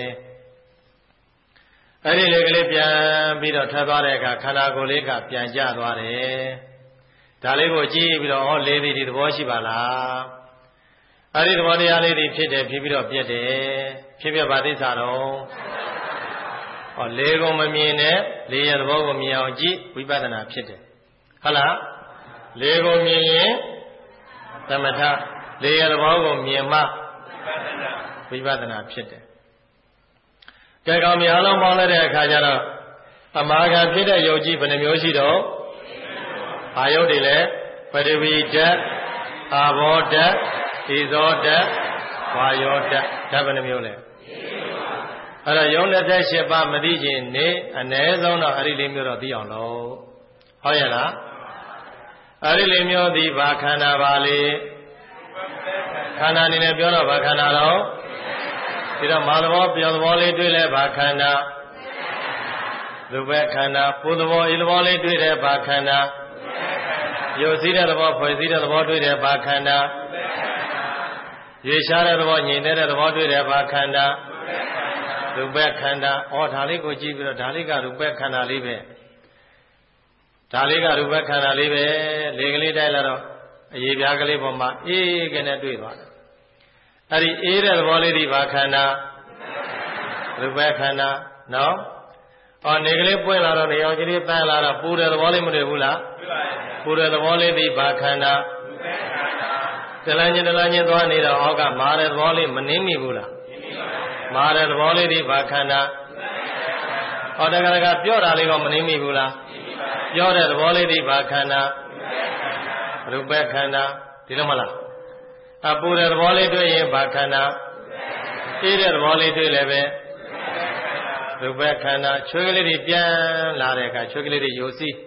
အဲ့ဒီလေကလေးပြန်ပြီးတော့ထွက်သွားတဲ့အခါခန္ဓာကိုယ်လေးကပြန်ကျသွားတယ်ဒါလေးကိုကြည့်ပြီးတော့ဩလေသည်ဒီသဘောရှိပါလားအဲ့ဒီသဘောတရားလေးတွေဖြစ်တယ်ဖြစ်ပြီးတော့ပြတ်တယ်ဖြစ်ပြပါသစ္စာတော့ဩလေကိုမမြင်နဲ့လေရဲ့သဘောကိုမြင်အောင်ကြည့်ဝိပဿနာဖြစ်တယ်ဟုတ်လားလေကိုမြင်ရင်သမထလေရဲ့သဘောကိုမြင်မှဝိပဿနာဖြစ်တယ်ကဲကောင်းပြီအလုံးပေါင်းလိုက်တဲ့အခါကျတော့အမာကဖြစ်တဲ့ယုတ်ကြီးဘယ်နှမျိုးရှိတော့ဘာယုတ်တွေလဲပထဝီဓာတ်အာဘောဓာတ်ဒီဇောဓာတ်ဝါယောဓာတ်ဓာတ်ဘယ်နှမျိုးလဲအဲ့တော့ယုံ၂၈ပါးမသိခြင်းနေအ ਨੇ ဆုံးတော့အဲ့ဒီလေးမျိုးတော့သိအောင်လို့ဟုတ်ရဲ့လားအဲ့ဒီလေးမျိုးသိဘာခန္ဓာပါလေခန္ဓာအနေနဲ့ပြောတော့ဘာခန္ဓာတော့ဒီတော့မာသဘောပြောသဘောလေးတွေ့လဲဘာခန္ဓာလူပဲခန္ဓာပူသဘောဤသဘောလေးတွေ့တယ်ဘာခန္ဓာယုတ်စည်းတဲ့သဘောဖွဲ့စည်းတဲ့သဘောတွေ့တယ်ဘာခန္ဓာရေရှားတဲ့သဘောညင်တဲ့သဘောတွေ့တယ်ဘာခန္ဓာရူပခန္ဓာဩဒါလေးကိုကြည့်ပြီးတော့ဒါလေးကရူပခန္ဓာလေးပဲဒါလေးကရူပခန္ဓာလေးပဲလေကလေးတိုက်လာတော့အရေပြားကလေးပေါ်မှာအေးကနေတွေ့သွားတယ်အဲ့ဒီအေးတဲ့သဘောလေးဒီဘာခန္ဓာရူပခန္ဓာနော်အော်နေကလေးပွင့်လာတော့နေအောင်ကြီးလေးပန်းလာတော့ပူတဲ့သဘောလေးမတွေ့ဘူးလားပူတဲ့သဘောလေးဒီဘာခန္ဓာတလန်းချင်းတလန်းချင်းသွားနေတော့အောက်ကမာတဲ့သဘောလေးမနှင်းမိဘူးလားမာတဲ့သဘောလေးဒီဘာခန္ဓာဟောတကယ်ကပြောတာလေးကမနှင်းမိဘူးလားပြောတဲ့သဘောလေးဒီဘာခန္ဓာရူပခန္ဓာဒီလိုမလားအပူတဲ့သဘောလေးတွေ့ရင်ဘာခန္ဓာအေးတဲ့သဘောလေးတွေ့လည်းပဲရူပခန္ဓာချွေးကလေးတွေပြန်လာတဲ့အခါချွေးကလေးတွေယိုစီး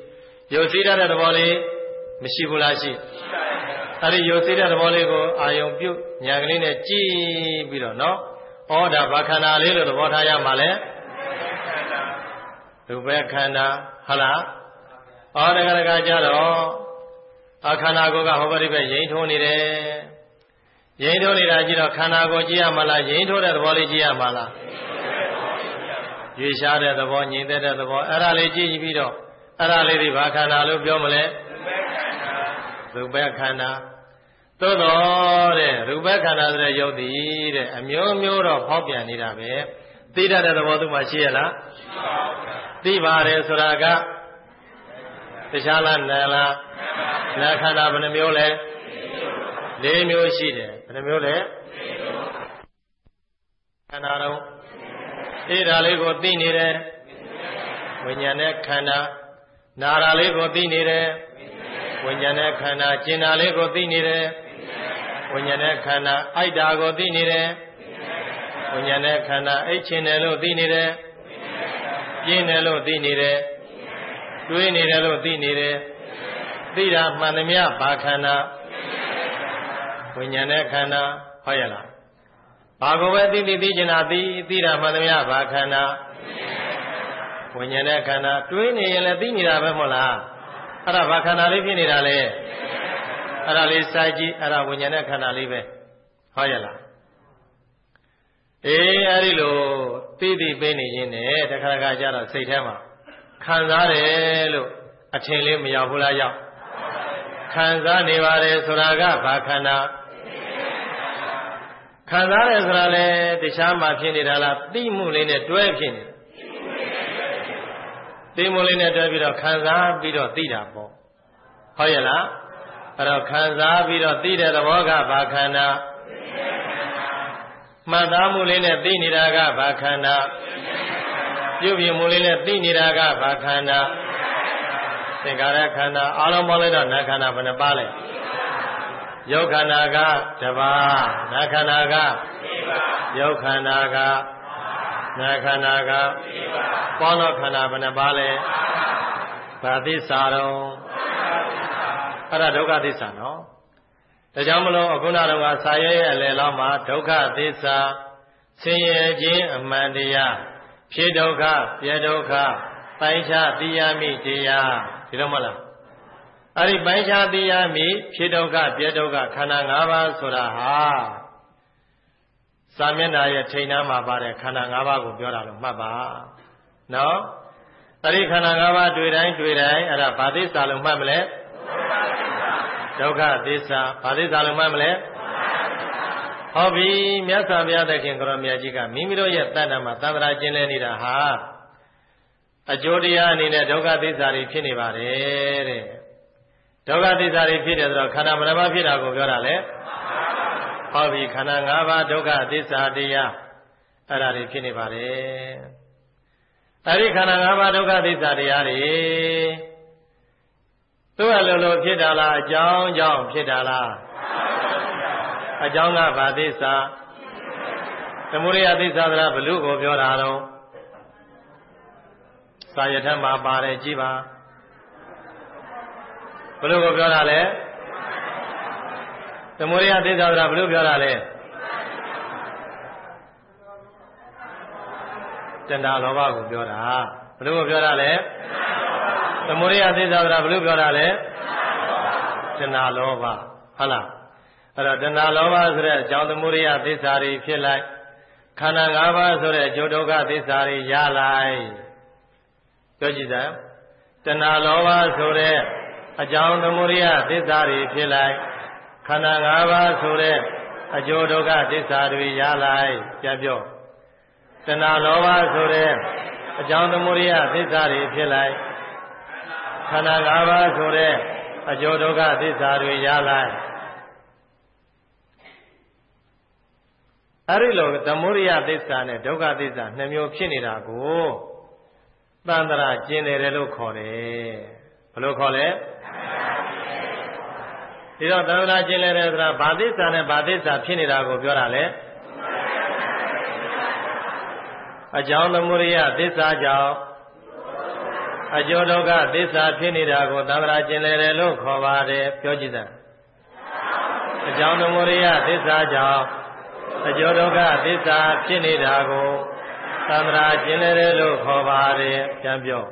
ယုတ်စီးတဲ့သဘောလေးမရှိဘူးလားရှိအဲ့ဒီယုတ်စီးတဲ့သဘောလေးကိုအာယုံပြုတ်ညာကလေးနဲ့ကြည့်ပြီးတော့နော်ဩဒါဘာခန္ဓာလေးလို့သဘောထားရမှာလဲရူပခန္ဓာဟုတ်လားဩတကရကကြတော့အခန္ဓာကိုယ်ကဟောပရိပဲရိမ့်ထိုးနေတယ်ရိမ့်ထိုးနေတာကြည့်တော့ခန္ဓာကိုယ်ကြည့်ရမှာလားရိမ့်ထိုးတဲ့သဘောလေးကြည့်ရမှာလားရွေရှားတဲ့သဘောငြိမ်သက်တဲ့သဘောအဲ့ဒါလေးကြည့်ပြီးတော့အဲ့ဒါလေးဒီဘာခန္ဓာလို့ပြောမလဲရူပခန္ဓာသို့တော်တဲ့ရူပခန္ဓာဆိုတဲ့ယုတ်တည်တဲ့အမျိုးမျိုးတော့ဖောက်ပြန်နေတာပဲသိတတ်တဲ့သဘောသူမှရှိရလားသိပါတယ်ဆိုတာကတခြားလားနာလားနာခန္ဓာဘယ်နှမျိုးလဲလေးမျိုးရှိတယ်ဘယ်နှမျိုးလဲခန္ဓာတော့အဲ့ဒါလေးကိုသိနေတယ်ဝိညာဉ်နဲ့ခန္ဓာနာတာလေးကိုသိနေတယ်ဝိညာဉ်နဲ့ခန္ဓာကျင်တာလေးကိုသိနေတယ်ဝိညာဉ်နဲ့ခန္ဓာအိုက်တာကိုသိနေတယ်ဝိညာဉ်နဲ့ခန္ဓာအိတ်ချင်တယ်လို့သိနေတယ်ပြင်းတယ်လို့သိနေတယ်တွေးနေတယ်လို့သိနေတယ်သိတာမှန်သမျှဘာခန္ဓာဝိညာဉ်နဲ့ခန္ဓာဟုတ်ရလားဘာကိုပဲသိသိသိကျင်တာသိသိတာမှန်သမျှဘာခန္ဓာဝိညာဉ်နဲ့ခန္ဓာတွေးနေရင်လည်းသိနေတာပဲမဟုတ်လားအဲ့ဒါဘာခန္ဓာလေးဖြစ်နေတာလဲအဲ့ဒါလေးစိုက်ကြည့်အဲ့ဒါဝိညာဉ်နဲ့ခန္ဓာလေးပဲဟုတ်ရလားအေးအဲ့ဒီလိုသိသိပေးနေရင်နဲ့တခါတခါကျတော့စိတ်ထဲမှာခံစားတယ်လို့အထင်လေးမရောက်ဘူးလားရောက်ခံစားနေပါတယ်ဆိုတာကဘာခန္ဓာခံစားတယ်ဆိုတာလေတခြားမှာဖြစ်နေတာလားသိမှုလေးနဲ့တွဲဖြစ်နေသိမှုလေးနဲ့တွဲပြီးတော့ခံစားပြီးတော့သိတာပေါ့ဟုတ်ရဲ့လားအဲ့တော့ခံစားပြီးတော့သိတဲ့သဘောကဘာခန္ဓာမှတ်သားမှုလေးနဲ့သိနေတာကဘာခန္ဓာပြုပြင်မှုလေးနဲ့သိနေတာကဘာခန္ဓာသင်္ခါရခန္ဓာအလုံးပေါင်းလိုက်တော့နာခန္ဓာဘယ်နှပါလဲယုတ်ခန္ဓာကတပါးနာခန္ဓာကယုတ်ခန္ဓာကနာခန္ဓာကပေါင်းတော့ခန္ဓာဘယ်နှပါလဲဘာသစ္စာတော့အဲ့ဒါဒုက္ခသစ္စာနော်ဒါကြောင့်မလို့အခုနတော့ကစာရဲရဲ့အလယ်လောက်မှာဒုက္ခသစ္စာဆင်းရဲခြင်းအမှန်တရားဖြစ်ဒုက္ခပြဒုက္ခပိုင်းခြားသိရမည့်တရားဒီလိုမဟုတ်လားအဲ့ဒီပိုင်းခြားသိရမည့်ဖြစ်ဒုက္ခပြဒုက္ခခန္ဓာ၅ပါးဆိုတာဟာစာမျက်နှာရဲ့ထိန်နာမှာပါတယ်ခန္ဓာ၅ပါးကိုပြောတာလို့မှတ်ပါနော်အဲ့ဒီခန္ဓာ၅ပါးတွေ့တိုင်းတွေ့တိုင်းအဲ့ဒါဘာသစ္စာလို့မှတ်မလဲဒုက္ခသစ္စာဘာသစ္စာလို့မှတ်မလဲဟုတ်ပြီမြတ်စွာဘုရားသခင်ကိုရောမြတ်ကြီးကမိမိတို့ရဲ့တဏ္ဍာမှာသံဃာကျင့်လဲနေတာဟာအကျိုးတရားအနေနဲ့ဒုက္ခသစ္စာတွေဖြစ်နေပါတယ်တဲ့ဒုက္ခသစ္စာတွေဖြစ်တယ်ဆိုတော့ခန္ဓာမနပါဖြစ်တာကိုပြောတာလေဟုတ်ပြီခန္ဓာ၅ပါးဒုက္ခသစ္စာတရားအဲ့ဒါတွေဖြစ်နေပါတယ်အဲ့ဒီခန္ဓာ၅ပါးဒုက္ခသစ္စာတရားတွေသူ့အလိုလိုဖြစ်တာလားအကြောင်းကြောင့်ဖြစ်တာလားအကြောင်းကဘာသစ္စာသမုဒယသစ္စာဆိုတာဘလို့ကိုပြောတာတော့စာရထမှာပါတယ်ကြည်ပါဘလို့ကိုပြောတာလဲသမုဒယသစ္စာဆိုတာဘလို့ပြောတာလဲတဏှာလောဘကိုပြောတာဘလို့ကိုပြောတာလဲသမုဒယသစ္စာဆိုတာဘလို့ပြောတာလဲတဏှာလောဘဟုတ်လားအဲ့တော့တဏှာလောဘဆိုတဲ့အကြောင်းသမုဒယသစ္စာတွေဖြစ်လိုက်ခန္ဓာ၅ပါးဆိုတဲ့အကျိုးဒုက္ခသစ္စာတွေရလိုက်ပြောကြည့်စမ်းတဏှာလောဘဆိုတဲ့အကြောင်းသမုဒယသစ္စာတွေဖြစ်လိုက်ခန္ဓာ၅ပါးဆိုတဲ့အကျိုးဒုက္ခသစ္စာတွေရလိုက်ပြန်ပြောတဏှာလောဘဆိုတဲ့အကြောင်းသမုဒယသစ္စာတွေဖြစ်လိုက်ခန္ဓာ၅ပါးဆိုတဲ့အကျိုးဒုက္ခသစ္စာတွေရလိုက်အဲ့ဒီလိုသမုဒယသစ္စာနဲ့ဒုက္ခသစ္စာနှစ်မျိုးဖြစ်နေတာကိုသန္တရာကျင်တယ်လို့ခေါ်တယ်ဘယ်လိုခေါ်လဲဒီတော့သန္တရာကျင်တယ်ဆိုတာဘာသစ္စာနဲ့ဘာသစ္စာဖြစ်နေတာကိုပြောတာလေအကြောင်းသမုဒယသစ္စာကြောင့်အကျိုးဒုက္ခသစ္စာဖြစ်နေတာကိုသံဃာကျင်လည်တယ်လို့ခေါ်ပါတယ်ပြောကြည့်စမ်းအကြောင်းသမုဒယသစ္စာကြောင့်အကျိုးဒုက္ခသစ္စာဖြစ်နေတာကိုသံဃာကျင်လည်တယ်လို့ခေါ်ပါတယ်ပြန်ပြော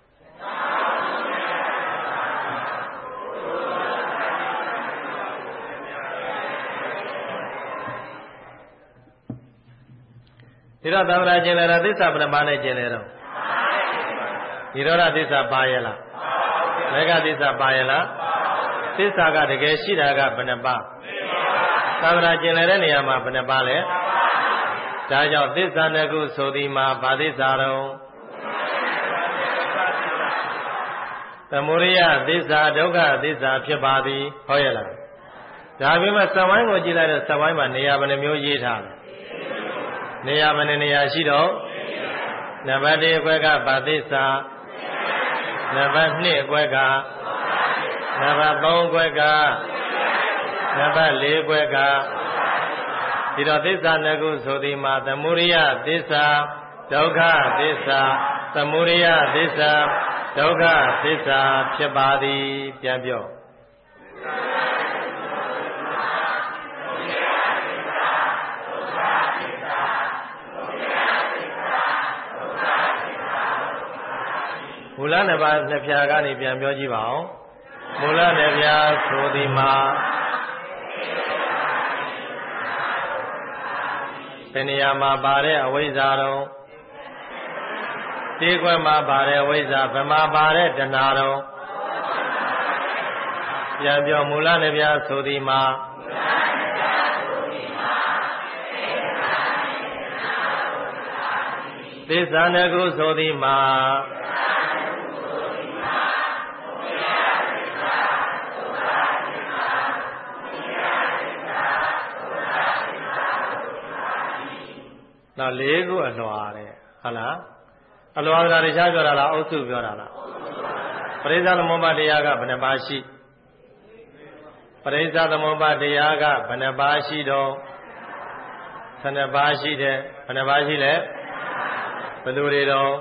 ဒီတော့သံဃာကျင်လည်တာသစ္စာဘယ်နှပါးနဲ့ကျင်လည်တော့နိရောဓသစ္စာပါရဲ့လားမေဃသစ္စာပါရဲ့လားသစ္စာကတကယ်ရှိတာကဘယ်နှပါးသံဃာကျင်လည်တဲ့နေရာမှာဘယ်နှပါးလဲဒါကြောင့်သစ္စာနှစ်ခုဆိုသည်မှာဘာသစ္စာတော့သမုဒိယသစ္စာဒုက္ခသစ္စာဖြစ်ပါသည်ဟုတ်ရဲ့လားဒါပေမဲ့စဝိုင်းကိုကြည့်လိုက်တော့စဝိုင်းမှာနေရာဘယ်နှမျိုးရေးထားလဲနေရာဘယ်နှနေရာရှိတော့နံပါတ်တစ်အခွက်ကဘာသစ္စာနံပါတ်နှစ်အခွက်ကနံပါတ်သုံးအခွက်ကနံပါတ်လေးအခွက်ကဒီတော့သစ္စာနှစ်ခုဆိုသည်မှာသမုဒိယသစ္စာဒုက္ခသစ္စာသမုဒိယသစ္စာဒုက္ခသစ္စာဖြစ်ပါသည်ပြန်ပြောမူလနှစ်ပါးနှစ်ဖြာကနေပြန်ပြောကြည့်ပါဦးမူလနှစ်ဖြာဆိုသည်မှာဘယ်နေရာမှာပါတဲ့အဝိဇ္ဇာတော့ဒီကွယ်မှာပါတဲ့အဝိဇ္ဇာဘယ်မှာပါတဲ့တဏှာတော့ပြန်ပြောမူလနှစ်ဖြာဆိုသည်မှာသစ္စာနှစ်ခုဆိုသည်မှာတော့လေးခုအလွှာတဲ့ဟုတ်လားအလွှာကတခြားပြောတာလားအုပ်စုပြောတာလားပရိစ္ဆာသမုပ္ပါတရားကဘယ်နှပါးရှိပရိစ္ဆာသမုပ္ပါတရားကဘယ်နှပါးရှိတော့ဆယ်နှစ်ပါးရှိတယ်ဘယ်နှပါးရှိလဲဘယ်သူတွေတော့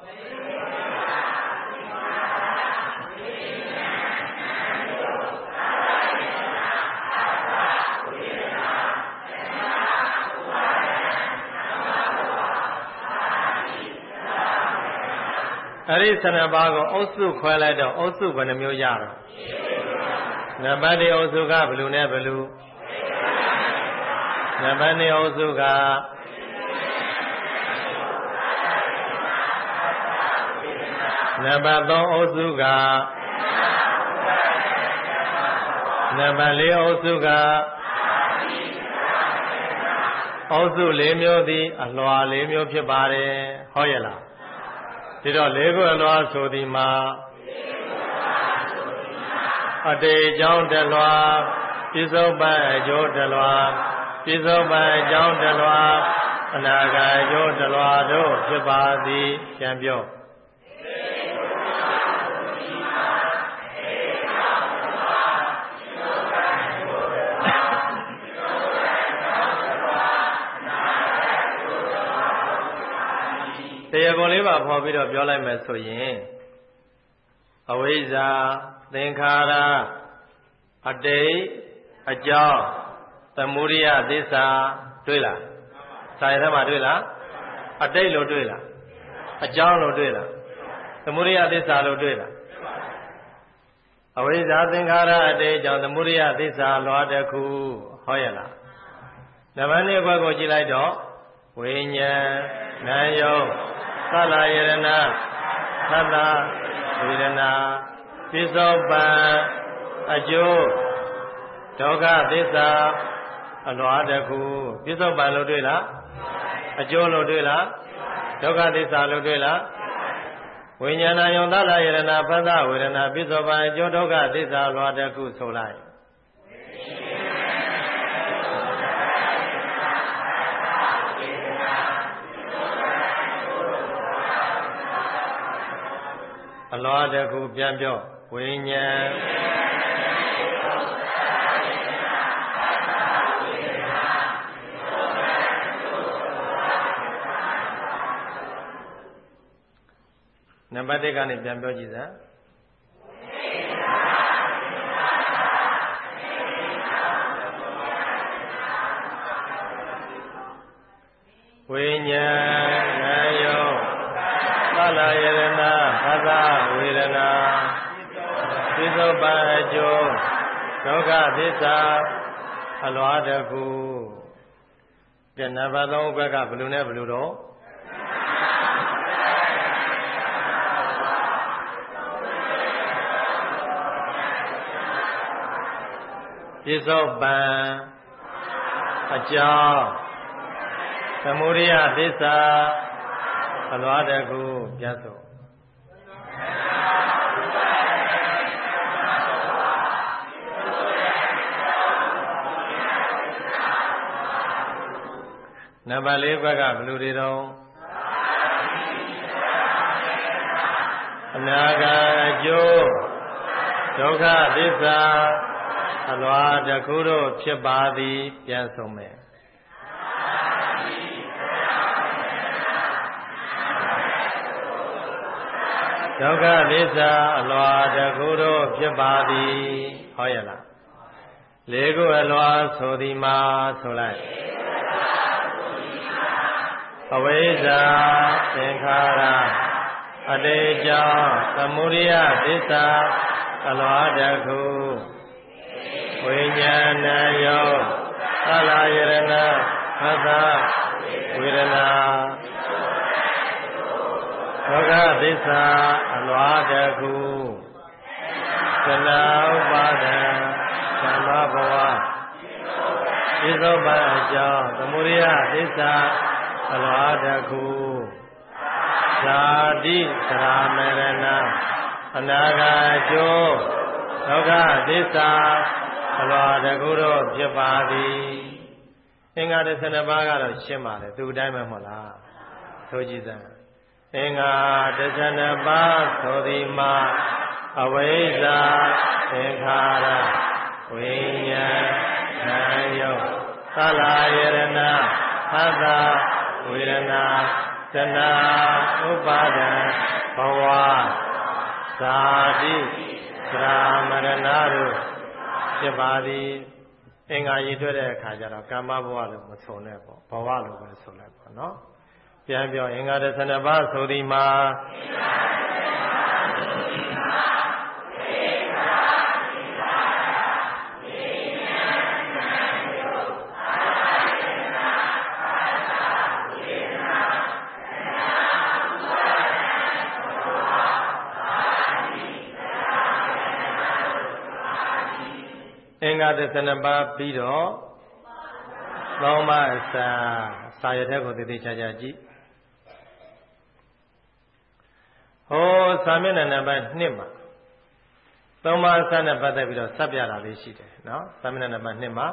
အဲ့ဒီဆယ်နှစ်ပါးကိုအုပ်စုခွဲလိုက်တော့အုပ်စုဘယ်နှမျိုးရတော့နံပါတ်တစ်အုပ်စုကဘယ်လူနဲ့ဘယ်လူနံပါတ်နှစ်အုပ်စုကနံပါတ်သုံးအုပ်စုကနံပါတ်လေးအုပ်စုကအုပ်စုလေးမျိုးသည်အလွှာလေးမျိုးဖြစ်ပါတယ်ဟုတ်ရဲ့လားဒီတော့လေးခုအလွှာဆိုသည်မှာအတေအကြောင်းတလွှာပြစ္ဆုတ်ပံအကျိုးတလွှာပြစ္ဆုတ်ပံအကြောင်းတလွှာအနာဂတ်အကျိုးတလွှာတို့ဖြစ်ပါသည်ပြန်ပြောတရားပုံလေးပါဖော်ပြီးတော့ပြောလိုက်မယ်ဆိုရင်အဝိဇ္ဇာသင်္ခါရအတိတ်အကြောင်းသမုဒိယသစ္စာတွေ့လားစာရထဲမှာတွေ့လားအတိတ်လို့တွေ့လားအကြောင်းလို့တွေ့လားသမုဒိယသစ္စာလို့တွေ့လားအဝိဇ္ဇာသင်္ခါရအတိတ်အကြောင်းသမုဒိယသစ္စာလွှာတစ်ခုဟောရလားနံပါတ်နှစ်ဘက်ကိုကြည့်လိုက်တော့ဝိညာဉ်နာယုတ်သလယရဏသတ္တဝေဒနာပိသောပံအကျိုးဒုက္ခသစ္စာအလွှာတစ်ခုပိသောပံလို့တွေ့လားအကျိုးလို့တွေ့လားဒုက္ခသစ္စာလို့တွေ့လားဝိညာဏယုံသလယရဏဖသဝေဒနာပိသောပံအကျိုးဒုက္ခသစ္စာအလွှာတစ်ခုဆိုလိုက်အလွှာတစ်ခုပြန်ပြောဝိညာဉ်နံပတ်တစ်ကနေပြန်ပြောကြည့်စမ်းဝိညာဉ်နာယောသလယရဏဖသဝေဒနာသစ္စုပ္ပန်အကျိုးဒုက္ခသစ္စာအလွားတကူကဲနံပါတ်သုံးဘက်ကဘယ်လိုနဲ့ဘယ်လိုတော့ပြစ္ဆုတ်ပံအကြောင်းသမုဒိယသစ္စာအလွားတကူပြတ်စို့နံပါတ်လေးဘက်ကဘယ်လိုတွေတော့အနာဂတ်အကျိုးဒုက္ခသစ္စာအလွာတခုတို့ဖြစ်ပါသည်ပြန်ဆုံးမယ်ဒုက္ခသစ္စာအလွာတခုတို့ဖြစ်ပါသည်ဟောရလားလေးခုအလွာဆိုသည်မှာဆိုလိုက်အဝိဇ္ဇာသင်္ခါရအတေကြောင့်သမုဒိယသစ္စာအလွာတခုဝိညာဏယောသလယရဏဖသဝေဒနာဒုက္ခသစ္စာအလွာတခုသနာဥပါဒံသံဃဘဝပြစ္ဆုတ်ပံအကြောင်းသမုဒိယသစ္စာအလွာတခုဇာတိသရမရဏအနာဂတ်အကျိုးဒုက္ခသစ္စာအလွာတခုတို့ဖြစ်ပါသည်အင်္ဂါတစ်ဆယ်နှစ်ပါးကတော့ရှင်းပါတယ်သူအတိုင်းပဲမဟုတ်လားဆိုကြည့်စမ်းအင်္ဂါတစ်ဆယ်နှစ်ပါးဆိုသည်မှာအဝိဇ္ဇာသင်္ခါရဝိညာဉ်နာယောသလယရဏဖသဝေဒနာသနာဥပါဒံဘဝဇာတိသရမရဏတို့ဖြစ်ပါသည်အင်္ဂါရည်တွေ့တဲ့အခါကျတော့ကာမဘဝလို့မဆိုနဲ့ပေါ့ဘဝလို့ပဲဆိုလိုက်ပေါ့နော်ပြန်ပြောအင်္ဂါတစ်ဆယ်နှစ်ပါးဆိုသည်မှာအင်္ဂါတစ်ဆယ်နှစ်ပါးပြီးတော့သုံးပါးအစာစာရတဲ့ကိုသေသေးချာချာကြည့်ဟိုစာမျက်နှာနံပါတ်နှစ်မှာသုံးပါးအစာနဲ့ပတ်သက်ပြီးတော့စပ်ပြတာလေးရှိတယ်နော်စာမျက်နှာနံပါတ်နှစ်မှာ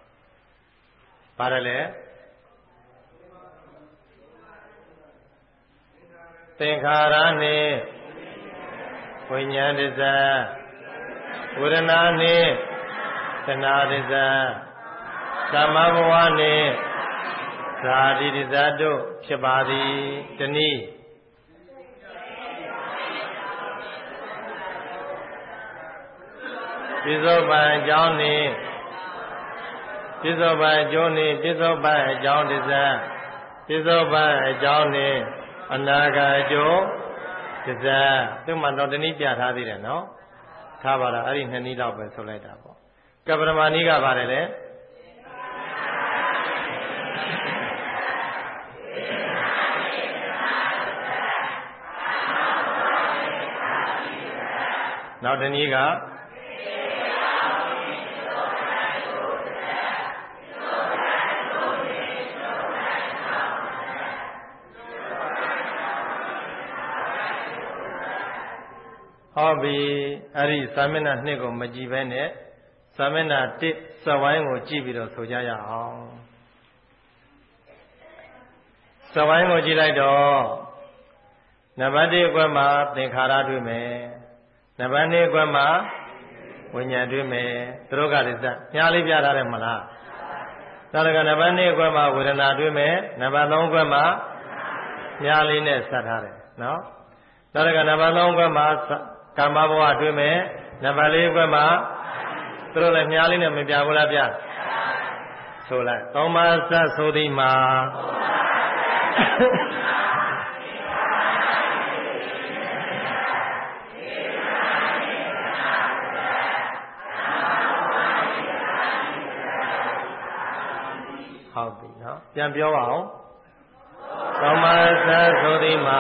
ပါတယ်လေသင်္ခါရနှင့်ဝိညာဉ်တစ္ဆာဝေဒနာနှင့်သနာတစ္ဆာသမဘဝနှင့်ဇာတိတစ္ဆာတို့ဖြစ်ပါသည်တနည်းပြစ္ဆုတ်ပံအကြောင်းနှင့်ပြစ္ဆုတ်ပံအကျိုးနှင့်ပြစ္ဆုတ်ပံအကြောင်းတစ္ဆာပြစ္ဆုတ်ပံအကြောင်းနှင့်အနာဂတ်အကျိုးတစ္ဆာသူ့မှာတော့တနည်းပြထားသေးတယ်နော်ထားပါတော့အဲ့ဒီနှစ်နည်းတော့ပဲဆိုလိုက်တာပေါ့ကပ္ပရမဏီကပါတယ်လေနောက်တနည်းကဟောပြီအဲ့ဒီသာမဏေနှစ်ကိုမကြည့်ဘဲနဲ့သာမဏေတစ်စဝိုင်းကိုကြည့်ပြီးတော့ဆိုကြရအောင်စဝိုင်းကိုကြည့်လိုက်တော့နံပါတ်တစ်အကွက်မှာသင်္ခါရတွေ့မယ်နံပါတ်နှစ်အကွက်မှာဝိညာဉ်တွေ့မယ်သူတို့ကလည်းစညားလေးပြထားတယ်မလားသာရကနံပါတ်နှစ်အကွက်မှာဝေဒနာတွေ့မယ်နံပါတ်သုံးအကွက်မှာညားလေးနဲ့ဆက်ထားတယ်နော်နောက်တစ်ခါနံပါတ်သုံးခွက်မှာကာမဘဝတွေ့မယ်နံပါတ်လေးခွက်မှာသူတို့လည်းမြားလေးနဲ့မပြဘူးလားဗျာဆိုလိုက်သုံးပါးစဆိုသည်မှာဟုတ်ပြီနော်ပြန်ပြောပါအောင်သုံးပါးစဆိုသည်မှာ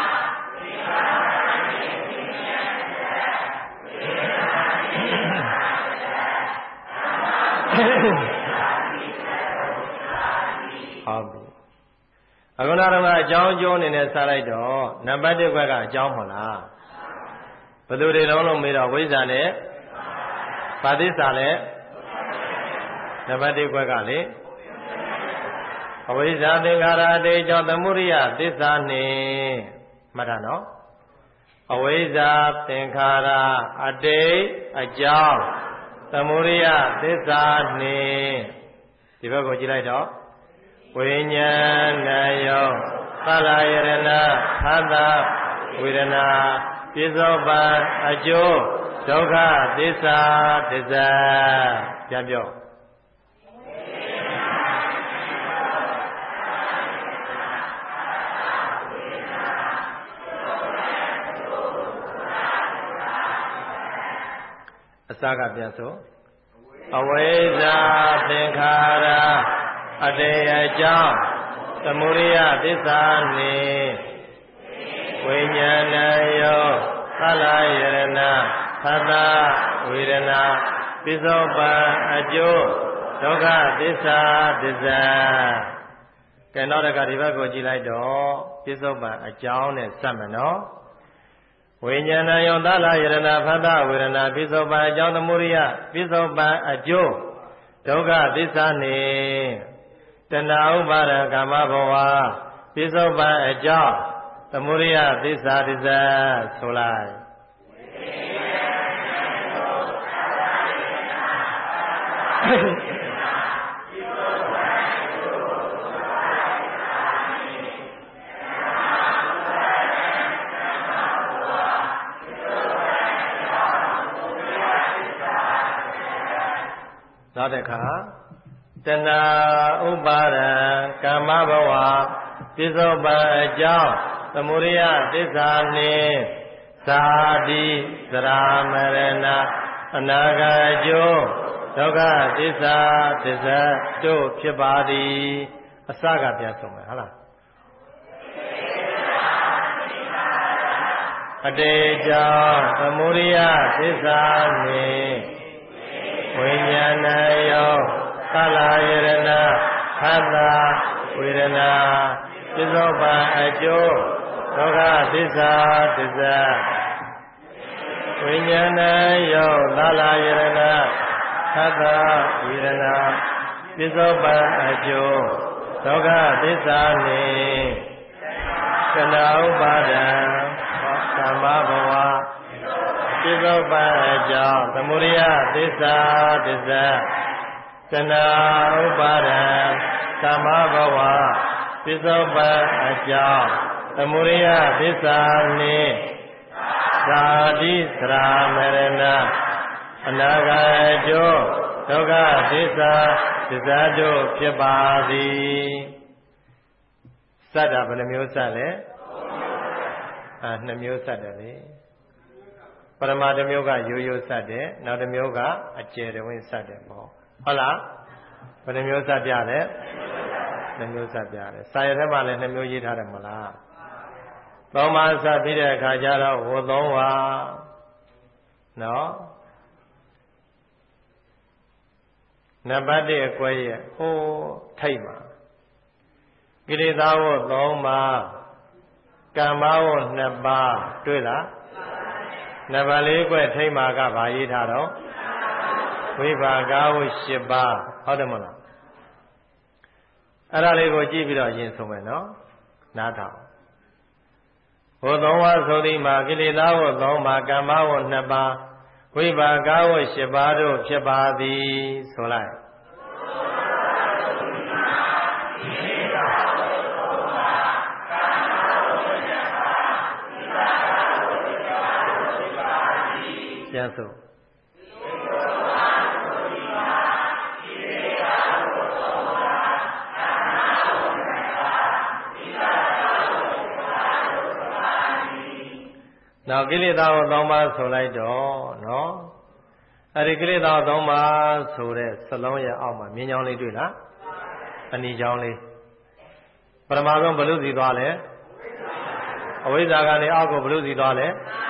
ဟုတ်ပြီအခုနောက်တော့အကြောင်းအကျိုးအနေနဲ့စလိုက်တော့နံပါတ်တစ်ခွက်ကအကြောင်းမဟုတ်လားဘယ်သူတွေလုံးလုံးမေးတော့ဝိဇ္ဇာနဲ့ပါတိစ္ဆာနဲ့နံပါတ်တစ်ခွက်ကလေအဝိဇ္ဇာသင်္ခါရအတေကြောင့်သမုဒိယသစ္စာနှင့်မှတ်တာနော်အဝိဇ္ဇာသင်္ခါရအတေအကြောင်းသမုဒိယသစ္စာနှင့်ဒီဘက်ကိုကြည့်လိုက်တော့ဝိညာဏယောသလယရဏသတ္တဝေဒနာပိသောပံအကျိုးဒုက္ခသစ္စာသစ္စာပြန်ပြောအစကပြန်ဆိုအဝိဇ္ဇာသင်္ခါရအတေအကြောင်းသမုဒိယသစ္စာနှင့်ဝိညာဏယောသလယရဏသတ္တဝေဒနာပိသောပံအကျိုးဒုက္ခသစ္စာသစ္စာကဲနောက်တစ်ခါဒီဘက်ကိုကြည့်လိုက်တော့ပိသောပံအကြောင်းနဲ့စမယ်နော်ဝိညာဏယောသလယရဏဖတ္တဝေဒနာပိသောပံအကြောင်းသမုဒိယပိသောပံအကျိုးဒုက္ခသစ္စာနှင့်တဏှာဥပါဒကာမဘဝပိသောပံအကြောင်းသမုဒိယသစ္စာသစ္စာဆိုလိုက်နောက်တစ်ခါတဏှာဥပါဒံကာမဘဝပိသောပံအကြောင်းသမုဒိယသစ္စာနှင့်သာတိသရမရဏအနာဂတ်အကျိုးဒုက္ခသစ္စာသစ္စာတို့ဖြစ်ပါသည်အစကပြန်ဆုံးမယ်ဟုတ်လားအတေကြောင့်သမုဒိယသစ္စာနှင့်ဝိညာဏယောသလယရဏသတ္တဝေဒနာပိသောပံအကျိုးဒုက္ခသစ္စာသစ္စာဝိညာဏယောသလယရဏသတ္တဝေဒနာပိသောပံအကျိုးဒုက္ခသစ္စာနှင့်တဏှာဥပါဒံကာမဘဝပိသောပံအကြောင်းသမုဒိယသစ္စာသစ္စာတဏှာဥပါဒံကာမဘဝပိသောပံအကြောင်းသမုဒိယသစ္စာနှင့်သာတိသရမရဏအနာဂတ်အကျိုးဒုက္ခသစ္စာသစ္စာတို့ဖြစ်ပါသည်စက်တာဘယ်နှမျိုးစက်လဲအာနှစ်မျိုးစက်တယ်လေပရမတစ်မျိုးကရိုးရိုးစက်တယ်နောက်တစ်မျိုးကအကျယ်တဝင်းစက်တယ်ပေါ့ဟုတ်လားဘယ်နှမျိုးစက်ပြလဲနှစ်မျိုးစက်ပြတယ်စာရထဲမှာလည်းနှစ်မျိုးရေးထားတယ်မလားသုံးပါးစက်ပြီးတဲ့အခါကျတော့ဝသုံးပါနော်နံပါတ်တစ်အကွဲရဲ့ဟိုးထိတ်မှာကိလေသာဝတ်သုံးပါးကမ္မဝတ်နှစ်ပါးတွေ့လားနံပါတ်လေးကွဲထိတ်မှာကဘာရေးထားတော့ဝိပါကဝတ်ရှစ်ပါးဟုတ်တယ်မလားအဲ့ဒါလေးကိုကြည့်ပြီးတော့ရင်ဆုံးမယ်နော်နားထောင်ဟိုသုံးပါးဆိုသည်မှာကိလေသာဝတ်သုံးပါးကမ္မဝတ်နှစ်ပါးဝိပါကဝတ်ရှစ်ပါးတို့ဖြစ်ပါသည်ဆိုလိုက်ဆိုနောက်ကိလေသာကိုသုံးပါးဆိုလိုက်တော့နော်အဲ့ဒီကိလေသာသုံးပါးဆိုတဲ့စလုံးရဲ့အောက်မှာမြင်းချောင်းလေးတွေ့လားအနီချောင်းလေးပထမဆုံးဘလို့စီသွားလဲအဝိဇ္ဇာကနေအောက်ကိုဘလို့စီသွားလဲ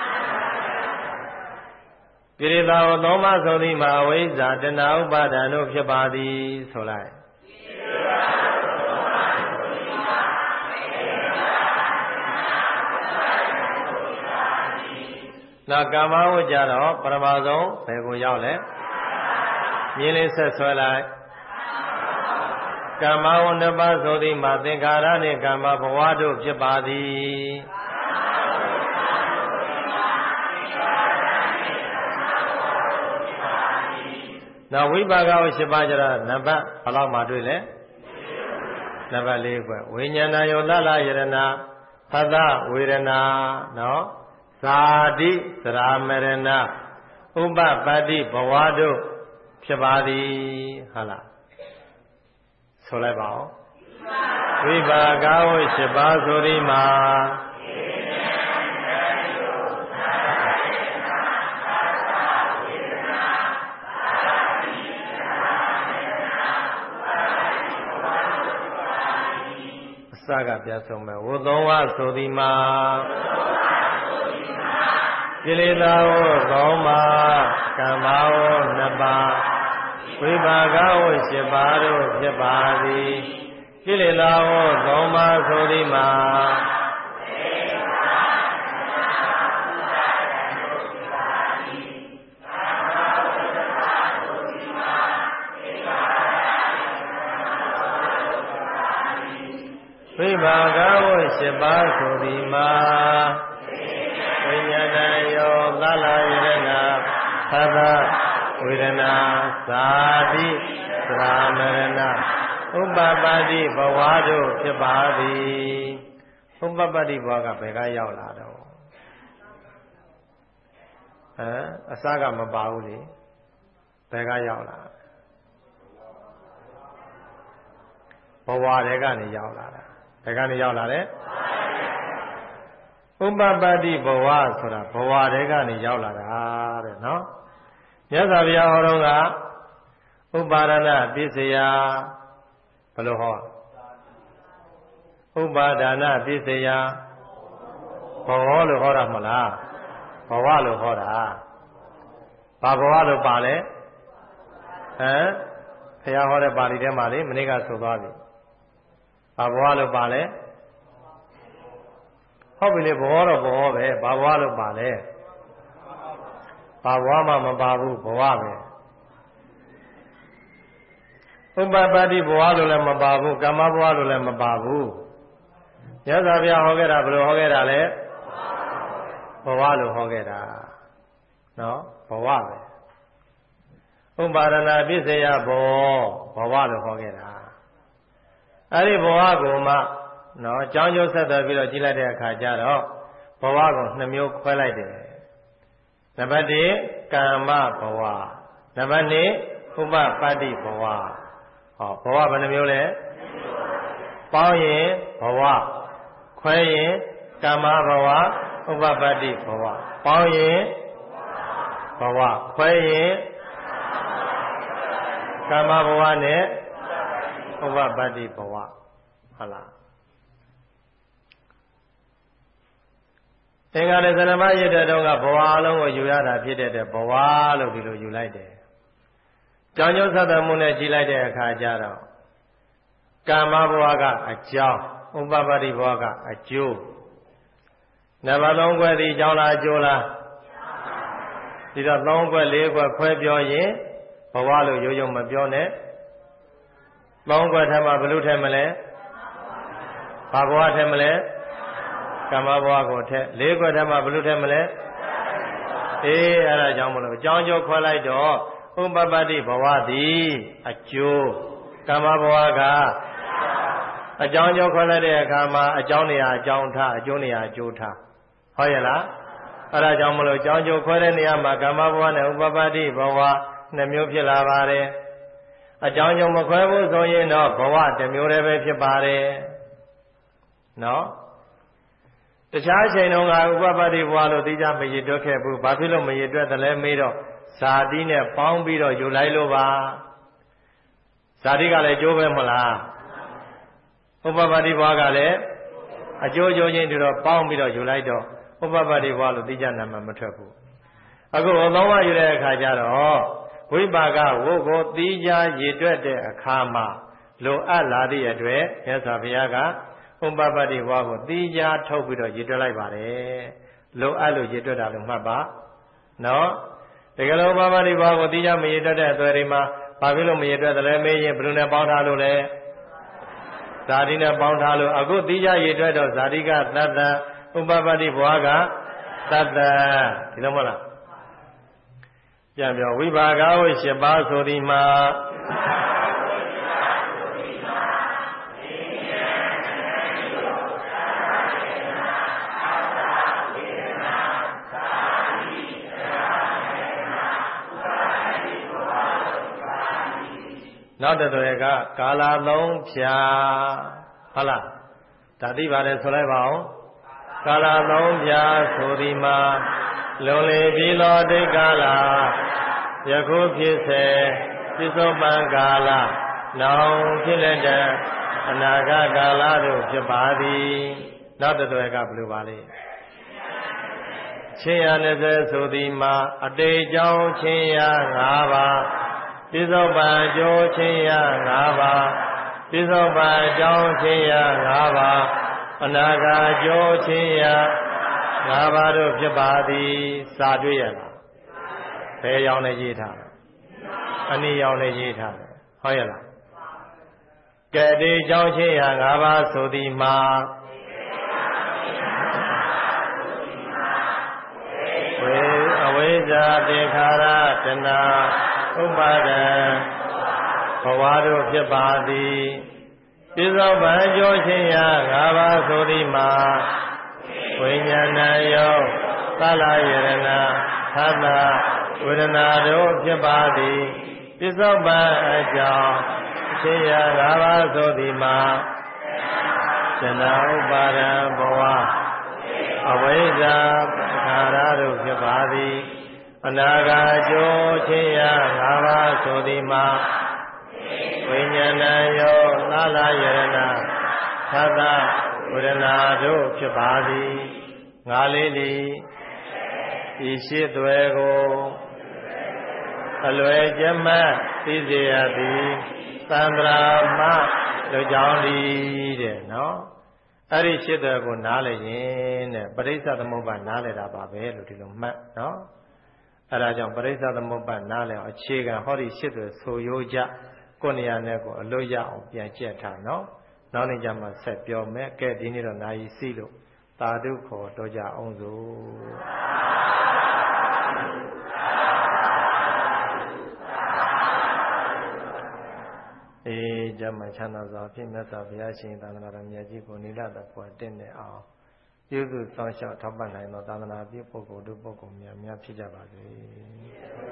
ကိလေသာကိုသုံးပါးဆိုသည်မှာအဝိဇ္ဇာတဏှာဥပါဒံတို့ဖြစ်ပါသည်ဆိုလိုက်နောက်ကာမဝိကြတော့ပထမဆုံးဘယ်ကိုရောက်လဲမြင်းလေးဆက်ဆွဲလိုက်ကာမဝဏ္ဏပါဆိုသည်မှာသင်္ခါရနှင့်ကာမဘဝတို့ဖြစ်ပါသည်နောက်ဝိပါကဝရှိပါကြတော့နံပါတ်ဘယ်လောက်မှတွေ့လဲနံပါတ်လေးကွဝိညာဏယောလလယရဏဖသဝေဒနာနော်ဇာတိသရမရဏဥပပတ္တိဘဝတို့ဖြစ်ပါသည်ဟုတ်လားဆိုလိုက်ပါဦးဝိပါကဝရှိပါဆိုဒီမှာအစကပြဆုံးမဲ့ဝုသုံးဝဆိုဒီမှာကိလေသာဝသုံးပါးကမ္မဝနှစ်ပါးဝိပါကဝရှစ်ပါးတို့ဖြစ်ပါသည်ကိလေသာဝသုံးပါးဆိုသည်မှာဝိပါကဝရှစ်ပါးဆိုသည်မှာဝိညာဏယောသလယရဏသသဝေဒနာဇာတိသရမရဏဥပပတ္တိဘဝတို့ဖြစ်ပါသည်ဥပပတ္တိဘဝကဘယ်ကရောက်လာတော့ဟမ်အစကမပါဘူးလေဘယ်ကရောက်လာဘဝတွေကနေရောက်လာတာဘယ်ကနေရောက်လာလဲဥပပတ္တိဘဝဆိုတာဘဝတွေကနေရောက်လာတာတဲ့နော်မြတ်စွာဘုရားဟောတော့ကဥပါဒနာပစ္စယဘယ်လိုဟောဥပါဒနာပစ္စယဘဝလို့ဟောတာမလားဘဝလို့ဟောတာဘာဘဝလို့ပါလဲဟမ်ဘုရားဟောတဲ့ပါဠိထဲမှာလေမနေ့ကဆိုသွားပြီဘာဘဝလို့ပါလဲဟုတ်ပြီလေဘဝတော့ဘဝပဲဘာဘဝလို့ပါလဲဘာဘဝမှမပါဘူးဘဝပဲဥပပတ္တိဘဝလို့လည်းမပါဘူးကာမဘဝလို့လည်းမပါဘူးမြတ်စွာဘုရားဟောခဲ့တာဘယ်လိုဟောခဲ့တာလဲဘဝလို့ဟောခဲ့တာနော်ဘဝပဲဥပါဒနာပစ္စယဘောဘဝလို့ဟောခဲ့တာအဲ့ဒီဘဝကိုမှနော်ကြောင်းကျိုးဆက်သွယ်ပြီးတော့ကြည့်လိုက်တဲ့အခါကျတော့ဘဝကိုနှစ်မျိုးခွဲလိုက်တယ်နံပါတ်တစ်ကာမဘဝနံပါတ်နှစ်ဥပပတ္တိဘဝဟောဘဝဘယ်နှမျိုးလဲပေါင်းရင်ဘဝခွဲရင်ကာမဘဝဥပပတ္တိဘဝပေါင်းရင်ဘဝခွဲရင်ကာမဘဝနဲ့ဥပပတ္တိဘဝဟုတ်လားသင်္ခါရဇဏမရတဲ့တော့ကဘဝအလုံးကိုယူရတာဖြစ်တဲ့ဘဝလို့ဒီလိုယူလိုက်တယ်။ကြောင်းကျိုးဆက်သွယ်မှုနဲ့ကြည့်လိုက်တဲ့အခါကျတော့ကာမဘဝကအကြောင်းဥပပတ္တိဘဝကအကျိုးနံပါတ်သုံးခွဲဒီအကြောင်းလားအကျိုးလားဒီတော့သုံးခွဲလေးခွဲခွဲပြောရင်ဘဝလို့ရိုးရိုးမပြောနဲ့သုံးခွဲထဲမှာဘယ်လိုထဲမလဲဘာဘဝထဲမလဲကာမဘဝကိုထက်လေးခွက်ထဲမှာဘယ်လိုထက်မလဲအေးအဲ့ဒါကြောင့်မလို့အကြောင်းကျိုးခွဲလိုက်တော့ဥပပတ္တိဘဝသည်အကျိုးကာမဘဝကအကြောင်းကျိုးခွဲလိုက်တဲ့အခါမှာအကြောင်းနေရာအကြောင်းထားအကျိုးနေရာအကျိုးထားဟုတ်ရဲ့လားအဲ့ဒါကြောင့်မလို့ကြောင်းကျိုးခွဲတဲ့နေရာမှာကာမဘဝနဲ့ဥပပတ္တိဘဝနှစ်မျိုးဖြစ်လာပါတယ်အကြောင်းကြောင့်မခွဲဘူးဆိုရင်တော့ဘဝတစ်မျိုးတည်းပဲဖြစ်ပါတယ်နော်တခြားချိန်တုန်းကဥပပတ္တိဘဝလို့သိကြမရည်တွက်ခဲ့ဘူးဘာဖြစ်လို့မရည်တွက်တယ်လဲမေးတော့ဇာတိနဲ့ပေါင်းပြီးတော့ယူလိုက်လို့ပါဇာတိကလည်းကျိုးပဲမလားဥပပတ္တိဘဝကလည်းအကျိုးကျိုးချင်းတူတော့ပေါင်းပြီးတော့ယူလိုက်တော့ဥပပတ္တိဘဝလို့သိကြနာမမထွက်ဘူးအခုအသုံးဝယူတဲ့အခါကျတော့ဝိပါကဝုတ်ကိုသိကြရည်တွက်တဲ့အခါမှာလိုအပ်လာသည့်အတွက်မြတ်စွာဘုရားကဥပပတ္တိဘဝကိုသိကြထုတ်ပြီးတော့ရည်တွက်လိုက်ပါတယ်လိုအပ်လို့ရည်တွက်တာလို့မှတ်ပါနော်တကယ်လို့ဥပပတ္တိဘဝကိုသိကြမရည်တွက်တဲ့အသွယ်တွေမှာဘာဖြစ်လို့မရည်တွက်တယ်လဲမေးရင်ဘယ်လိုနဲ့ပေါင်းထားလို့လဲဇာတိနဲ့ပေါင်းထားလို့အခုသိကြရည်တွက်တော့ဇာတိကသတ္တဥပပတ္တိဘဝကသတ္တဒီလိုမဟုတ်လားပြန်ပြောဝိပါကဝိ၈ပါးဆိုဒီမှာနောက်တစ်တွယ်ကကာလသုံးဖြာဟုတ်လားဒါသိပါတယ်ဆိုလိုက်ပါဦးကာလသုံးဖြာဆိုဒီမှာလုံလေပြီးသောဒိဋ္ဌကာလယခုဖြစ်စေပြစ္ဆုတ်ပံကာလနောင်ဖြစ်လက်တဲ့အနာဂတ်ကာလတို့ဖြစ်ပါသည်နောက်တစ်တွယ်ကဘယ်လိုပါလဲချင်းရနှစ်ဆယ်ဆိုသည်မှာအတေကြောင့်ချင်းရ၅ပါးပြစ္ဆုတ်ပံအကျိုးချင်းရ၅ပါးပြစ္ဆုတ်ပံအကြောင်းချင်းရ၅ပါးအနာဂတ်အကျိုးချင်းရငါးပါးတို့ဖြစ်ပါသည်စာတွေ့ရလားဘယ်ရောင်နဲ့ရေးထားလဲအနည်းရောင်နဲ့ရေးထားတယ်ဟုတ်ရဲ့လားကဲဒီအကြောင်းချင်းရာငါးပါးဆိုသည်မှာဝေအဝိဇ္ဇာတေခါရတဏဥပါဒံဘဝတို့ဖြစ်ပါသည်ပြစ္ဆုတ်ပံအကျိုးချင်းရာငါးပါးဆိုသည်မှာဝိညာဏယောသလယရဏသတ္တဝေဒနာတို့ဖြစ်ပါသည်ပြစ္ဆုတ်ပံအကြောင်းချင်းရာငါးပါးဆိုသည်မှာဇဏဥပါဒံဘဝအဝိဇ္ဇာခါရတို့ဖြစ်ပါသည်အနာဂတ်အကျိုးချင်းရာငါးပါးဆိုသည်မှာဝိညာဏယောသလယရဏသတ္တဝေဒနာတို့ဖြစ်ပါသည်ငါလေးလီဤရှိသွဲကိုအလွယ်ကျမသိစေရသည်သံဃာမလူကြောင့်ဒီတဲ့နော်အဲ့ဒီရှိသွဲကိုနားလည်ရင်တဲ့ပရိစ္ဆသမုပ္ပါနားလည်တာပါပဲလို့ဒီလိုမှတ်နော်အဲ့ဒါကြောင့်ပရိစ္ဆသမုပ္ပါနားလည်အောင်အခြေခံဟောဒီရှိသွဲဆိုရိုးကြကိုယ်နေရာနဲ့ကိုအလို့ရအောင်ပြန်ကျက်ထားနော်နောက်နေ့ကျမှဆက်ပြောမယ်ကဲဒီနေ့တော့နာယီစီလို့သာဓုခေါ်တော့ကြအောင်စို့အေးကျမ်းချမ်းသာစွာဖြင့်မြတ်စွာဘုရားရှင်သာသနာတော်မြတ်ကြီးကိုနိလတဖွယ်တင့်တဲ့အောင်ပြုစုစောင့်ရှောက်ထောက်ပံ့နိုင်သောသာသနာပြုပုဂ္ဂိုလ်တို့ပုဂ္ဂိုလ်များများဖြစ်ကြပါစေ